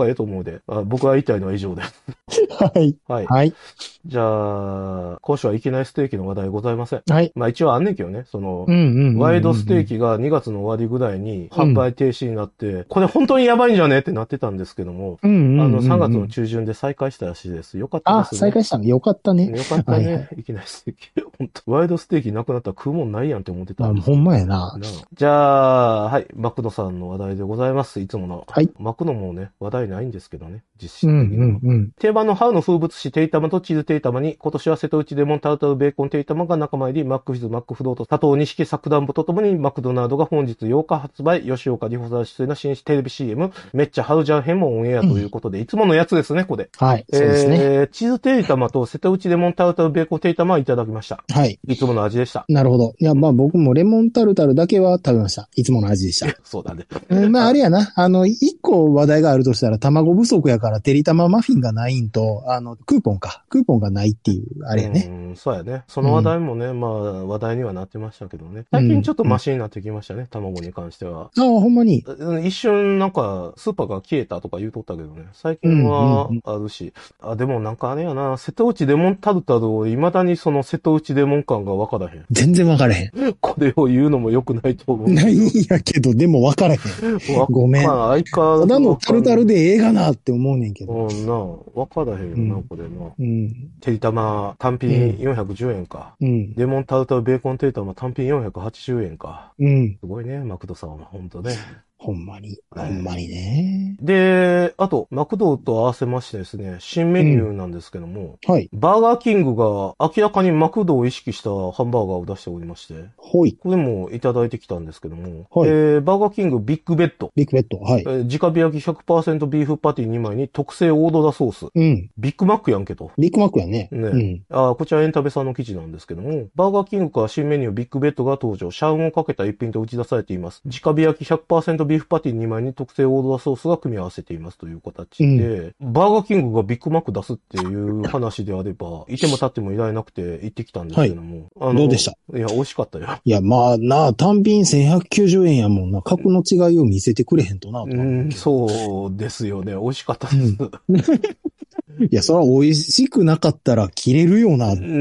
がええと思うで。あ、僕が言いたいのは以上です。 はい。 はい。 はい。 じゃあ、今週はいきなりステーキの話題ございません。 はい。 まあ一応あんねんけどね、その、 うんうんうんうんうん、 ワイドステーキがにがつの終わりぐらいに販売停止になって、うん、これ本当にやばいんじゃねってなってたんですけども、うんうんうんうん、あのさんがつの中旬で再開したらしいです。よかったですね。 あ、再開したのよかったね。 よかったね。はいはい、いきなりステーキ。本当ワイドステーキなくなったら食うもんないやんって思ってたんです。 あ、ほんまやな。 なじゃあ、はい、マクドさんの話題でございます。いつもの。 はい。 マクドもね、話題ないんですけどね、実質的には。 うんうんうん、 定番のハウの風物詩テイタマとチーズテイタマに、今年は瀬戸内レモンタルタルベーコンテイタマが仲間入り、マックフィズ、マックフロート、佐藤錦作団部とともにマクドナルドが本日ようか発売、吉岡里帆さん出演の新テレビ シーエム、めっちゃハウジャン編もオンエアということで、うん、いつものやつですね、これ。 はい、そうですね。 えー、チーズテイタマと瀬戸内レモンタルタルベーコンテイタマはいただきました。 はい。 いつもの味でした。 なるほど。いや、まあ僕もレモンタルタルだけは食べました。いつもの味でした。 そうだね。 まああれやな。あの、一個話題があるとしたら卵不足やからてりたまマフィンがないんと、あの、クーポンか。クーポンがないっていう、あれやね。 うん、そうやね。その話題もね、うん、まあ話題にはなってましたけどね。最近ちょっとマシになってきましたね、うん、卵に関しては。 ああ、ほんまに。 一瞬なんか、スーパーが消えたとか言うとったけどね。最近はあるし。うんうんうん、あ、でもなんかあれやな、瀬戸内レモンタルタルを未だにその瀬戸内レモン感がわからへん。 全然わからへん。 これを言うのも良くないと思う。 ないんやけど、でもわからへん。ごめん。相変わらず。ただのタルタルでええがなって思うねんけど。 うんな、わからへんよな、うん、これな。 うん。 てりたま単品よんひゃくじゅうえんか。うん。レモンタルタルベーコンテータマ単品よんひゃくはちじゅうえんか。うん。すごいね、マクドさんは、ほんとね。 ほんまに。ほんまにね。 で、あと、マクドと合わせましてですね、新メニューなんですけども、うん、はい。バーガーキングが明らかにマクドを意識したハンバーガーを出しておりまして、はい。これもいただいてきたんですけども、はい。えー、バーガーキングビッグベッド。 ビッグベッド、はい。 えー、直火焼き ひゃくパーセント ビーフパティにまいに特製オーロラソース。うん。ビッグマックやんけと。 ビッグマックやね。 ね。うん。あ、こちらエンタベさんの記事なんですけども、バーガーキングから新メニュービッグベッドが登場、シャウンをかけた一品と打ち出されています。直火焼き ひゃくパーセント ビーフパティにまいに特製オーロラソースが組み合わせていますという形で、うん、バーガーキングがビッグマック出すっていう話であれば、いても立ってもいられなくて行ってきたんですけども。はい、あのどうでした？ いや、美味しかったよ。 いや、まあなあ、単品せんひゃくきゅうじゅうえんやもんな。格の違いを見せてくれへんとなと。 うん、そうですよね。美味しかったです。 うんいや、それは美味しくなかったら切れるよなっていう。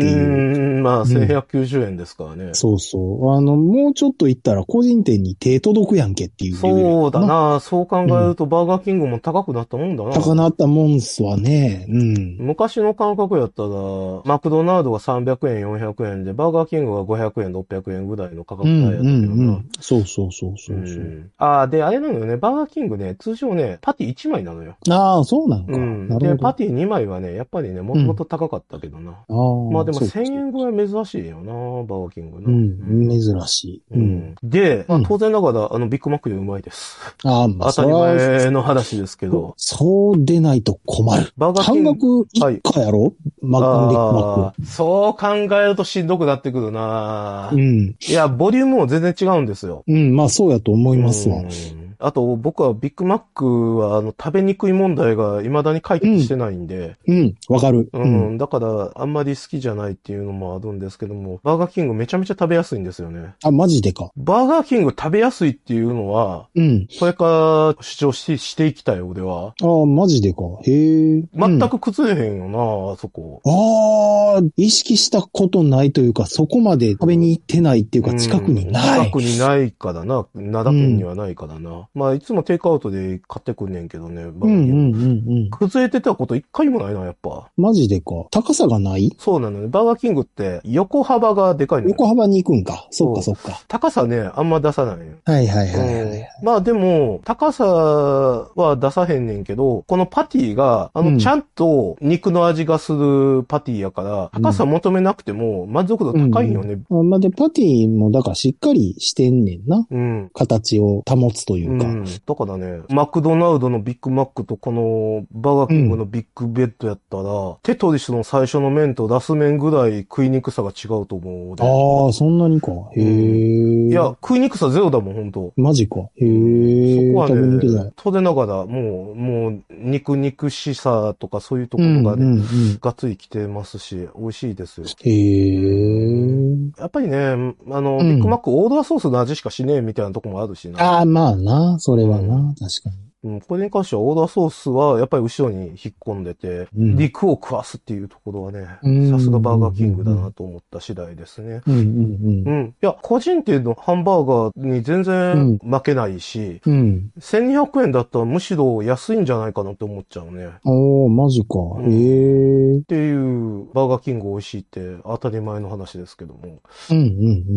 うん、まあ、せんひゃくきゅうじゅうえんですからね、うん。 そうそう。あの、もうちょっと行ったら個人店に手届くやんけっていう。 そうだな。そう考えると、バーガーキングも高くなったもんだな。 高くなったもんすわね。うん。 昔の感覚やったら、マクドナルドがさんびゃくえん、よんひゃくえんで、バーガーキングがごひゃくえん、ろっぴゃくえんぐらいの価格帯やったけどな。うんうんうん、 そうそうそうそうそう、うん。 ああ、で、あれなのよね。バーガーキングね、通常ね、パティいちまいなのよ。 ああ、そうなのか。うん、なるほど。 で、パティにまいはね、やっぱりね、もともと高かったけどな。うん、あまあでもせんえんぐらい珍しいよな、バーガーキングな。 うん、うん、珍しい。 うん、で、まあ、当然ながら、あの、ビッグマックでうまいです。 ああ、まあ、 当たり前の話ですけど。 そうでないと困る。バーガーキング。半額以下やろ、はい、マック、ビッグマック。 そう考えるとしんどくなってくるな。うん。いや、ボリュームも全然違うんですよ。 うん、まあそうやと思いますわ。うんあと、僕はビッグマックは、あの、食べにくい問題が未だに解決してないんで。 うん、わ、うん、かる。 うん、だから、あんまり好きじゃないっていうのもあるんですけども、バーガーキングめちゃめちゃ食べやすいんですよね。 あ、マジでか。 バーガーキング食べやすいっていうのは、うん。これから主張し、していきたい、俺は。 ああ、マジでか。へえ。 全く崩れへんよな、うん、あそこ。 ああ、意識したことないというか、そこまで食べに行ってないっていうか、近くにない。 うん、近くにないからな、奈良県にはないからな。うんまあ、いつもテイクアウトで買ってくんねんけどね。うんうんうんうん。崩れてたこと一回もないな、やっぱ。 マジでか。高さがないそうなのね。バーガーキングって横幅がでかいの。 横幅に行くんか。そっかそっか。 高さね、あんま出さないよ。 はいはいはい、はいうん。 まあでも、高さは出さへんねんけど、このパティが、あの、ちゃんと肉の味がするパティやから、うん、高さ求めなくても満足度高いよね。 うんうん、まあで、パティもだからしっかりしてんねんな。うん。形を保つというか。うん。 だからね、マクドナルドのビッグマックとこのバーガーキングのビッグベッドやったら、うん、テトリスの最初の麺とラス麺ぐらい食いにくさが違うと思う。 ああ、そんなにか。へえ、うん。 いや、食いにくさゼロだもん、ほんと。 マジか。へえ。 そこはね、当然ながら、もう、もう、肉肉しさとかそういうところがね、うんうんうん、がっつり来てますし、美味しいですよ。 へえ。 やっぱりね、あの、うん、ビッグマックオーロラソースの味しかしねえみたいなとこもあるしな。 ああ、まあな、それはな、うん、確かに。 うん、これに関してはオーダーソースはやっぱり後ろに引っ込んでて、うん、肉を食わすっていうところはね、さすがバーガーキングだなと思った次第ですね。うんうんうん。うん。いや、個人店のハンバーガーに全然負けないし、うん、せんにひゃくえんだったらむしろ安いんじゃないかなって思っちゃうね。 おー、マジか。 うん、へえ。っていうバーガーキング美味しいって当たり前の話ですけども。うんうんうん、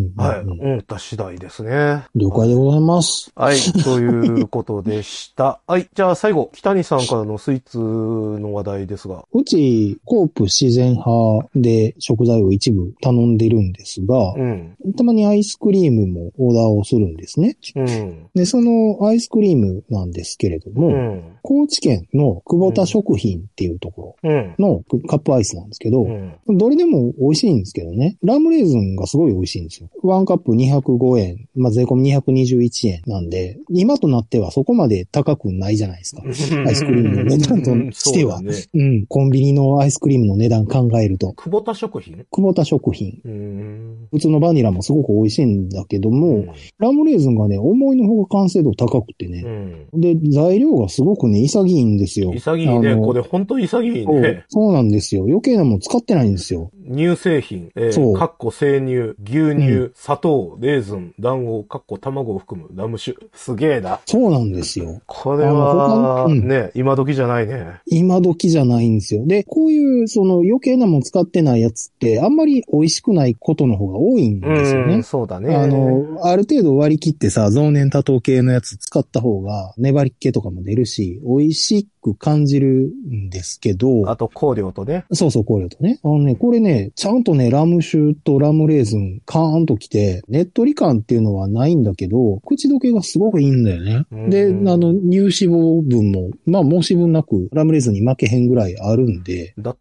うん。はい。思った次第ですね。 了解でございます。 はい。ということでした。はい。じゃあ最後、北谷さんからのスイーツの話題ですが。 うち、コープ自然派で食材を一部頼んでるんですが、うん、たまにアイスクリームもオーダーをするんですね。うん、で、そのアイスクリームなんですけれども、うん、高知県の久保田食品っていうところのカップアイスなんですけど、うん、どれでも美味しいんですけどね、ラムレーズンがすごい美味しいんですよ。ワンカップにひゃくごえん、まあ、税込みにひゃくにじゅういちえんなんで、今となってはそこまで高くないじゃないですか。アイスクリームの値段としては。うね、うん。コンビニのアイスクリームの値段考えると。 久保田食品久保田食品。うん普通のバニラもすごく美味しいんだけども、うん、ラムレーズンがね、思いのほか完成度高くてね、うん。で、材料がすごくね、潔いんですよ。 潔いね。これ本当潔いね。 そう。そうなんですよ。余計なもん使ってないんですよ。 乳製品、えー、そう。かっこ生乳、牛乳、うん、砂糖、レーズン、卵黄、かっこ卵を含むラム酒。すげえな。 そうなんですよ。 これは、うん、ね、今時じゃないね。 今時じゃないんですよ。で、こういう、その余計なもん使ってないやつって、あんまり美味しくないことの方が多いんですよね。うん、 そうだね。 あの、ある程度割り切ってさ、増粘多糖系のやつ使った方が、粘りっ気とかも出るし、美味しく感じるんですけど。 あと、香料とね。 そうそう、香料とね。あのね、これね、ちゃんとね、ラム酒とラムレーズン、カーンときて、ねっとり感っていうのはないんだけど、口どけがすごくいいんだよね。で、あの、乳脂肪分も、まあ、申し分なく、ラムレーズンに負けへんぐらいあるんで。 だって、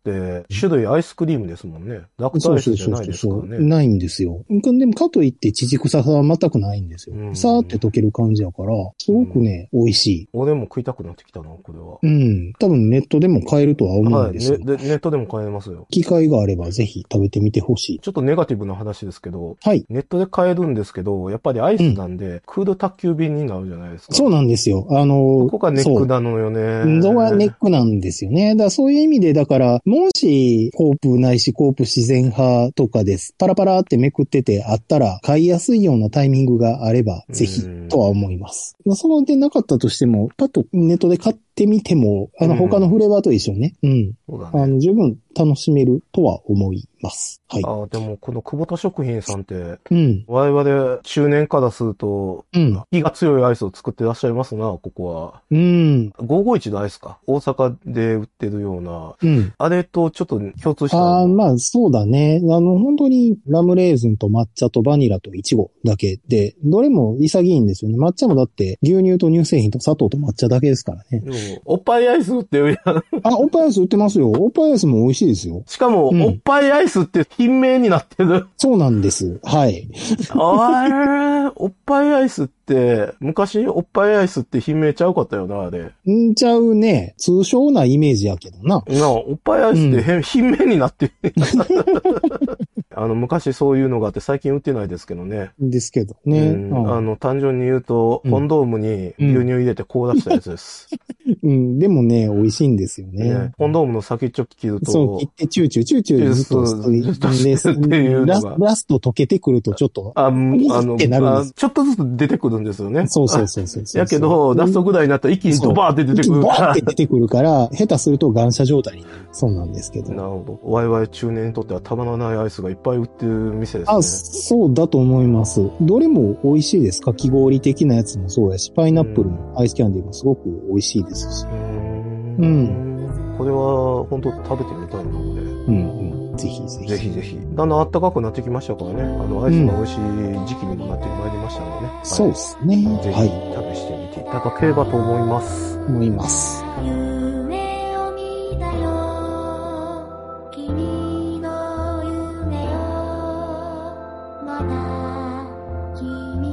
種類アイスクリームですもんね。ラクトアイスじゃないですからね。そうそうそうそう。 ないんですよ。でも、かといって、乳臭さは全くないんですよ。さーって溶ける感じやから、すごくね、美味しい。 俺も食いたくなってきたな、これは。 うん。多分ネットでも買えるとは思うんですよ。 はい、ね、ネットでも買えますよ。 機会があればぜひ食べてみてほしい。 ちょっとネガティブな話ですけど、 はい。 ネットで買えるんですけど、やっぱりアイスなんで、うん、クール宅急便になるじゃないですか。 そうなんですよ。あの、 ここがネックなのよね。 そこがネックなんですよね。だからそういう意味で、だから、もし、コープないし、コープ自然派とかです。パラパラってめくっててあったら、買いやすいようなタイミングがあれば、ぜひ、とは思います。そのでなかったとしても、パッとネットで買ってみても、あの、他のフレーバーと一緒にね、うん。そうだね。あの、十分楽しめるとは思います。はい。 ああ、でも、この久保田食品さんって、うん。我々、中年からすると、うん。火が強いアイスを作ってらっしゃいますな、ここは。うん。ごーごーいちのアイスか。大阪で売ってるような。うん。あれとちょっと共通した。 ああ、まあ、そうだね。あの、本当に、ラムレーズンと抹茶とバニラとイチゴだけで、どれも潔いんですよね。抹茶もだって、牛乳と乳製品と砂糖と抹茶だけですからね。 でも、おっぱいアイス売ってるやん。 あ、おっぱいアイス売ってますよ。おっぱいアイスも美味しいですよ。 しかも、うん、おっぱいアイスって品名になってる。 そうなんです。はい。 あれ、おっぱいアイスって、昔おっぱいアイスって品名ちゃうかったよな、あれ。 んちゃうね。通称なイメージやけどな。 なおっぱいアイスって、うん、品名になってる。あの、昔そういうのがあって最近売ってないですけどね。 ですけどね。 うん、あの、単純に言うと、うん、コンドームに牛乳入れてこう出したやつです。 うん、でもね、美味しいんですよね。ねコンドームの先っちょ切ると。 そう、切ってチューチューチューチューずっと、ずっとしてっていうのが。ラスト溶けてくるとちょっと、あ、あの、ってなるんです。 ちょっとずつ出てくるんですよね。 そうそうそうそうそう。 やけど、ラストぐらいになったら一気にドバーって出てくるから。 ドバーって出てくるから、下手すると感謝状態になる。そうなんですけど。 なるほど。ワイワイ中年にとってはたまらないアイスがいっぱい売ってる店ですね。 あ、そうだと思います。どれも美味しいです。かき氷的なやつもそうやし、パイナップルのアイスキャンディーもすごく美味しいですし。うん。 これは本当食べてみたいなので。 うんうん。ぜひぜひ。 ぜひぜひ。だんだん暖かくなってきましたからね。あの、アイスが美味しい時期にもなってまいりましたのでね。うん、 そうですね。 ぜひ試してみていただければと思います。 思います。 君